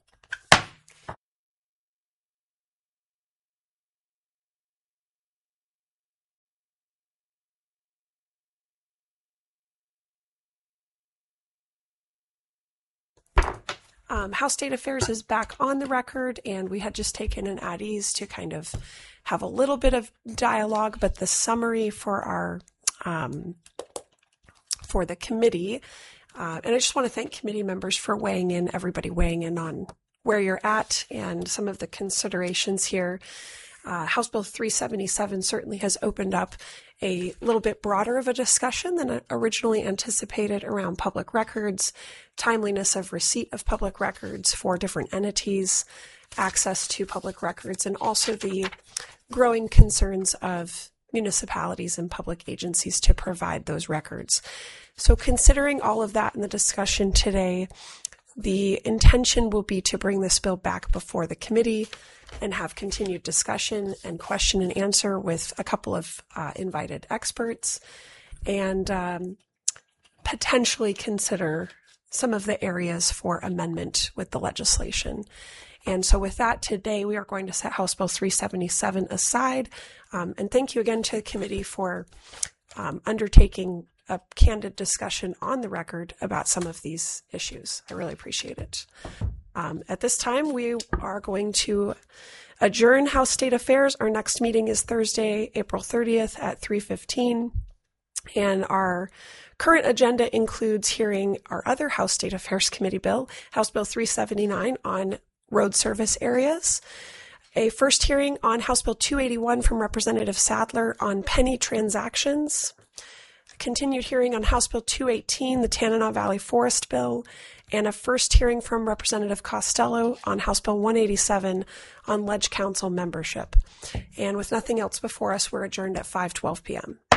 Um, House State Affairs is back on the record, and we had just taken an at ease to kind of have a little bit of dialogue, but the summary for our um, for the committee, uh, and I just want to thank committee members for weighing in, everybody weighing in on where you're at and some of the considerations here. Uh, House Bill three seventy-seven certainly has opened up a little bit broader of a discussion than originally anticipated around public records, timeliness of receipt of public records for different entities, access to public records, and also the growing concerns of municipalities and public agencies to provide those records. So considering all of that in the discussion today, the intention will be to bring this bill back before the committee and have continued discussion and question and answer with a couple of uh, invited experts, and um, potentially consider some of the areas for amendment with the legislation. And so with that, today we are going to set House Bill three seventy-seven aside. Um, and thank you again to the committee for um, undertaking a candid discussion on the record about some of these issues. I really appreciate it. Um, at this time, we are going to adjourn House State Affairs. Our next meeting is Thursday, April thirtieth at three fifteen. And our current agenda includes hearing our other House State Affairs Committee bill, House Bill three seventy-nine on road service areas, a first hearing on House Bill two eighty-one from Representative Sadler on penny transactions, a continued hearing on House Bill two eighteen, the Tanana Valley Forest Bill, and a first hearing from Representative Costello on House Bill one eighty-seven on Ledge Council membership. And with nothing else before us, we're adjourned at five twelve p.m.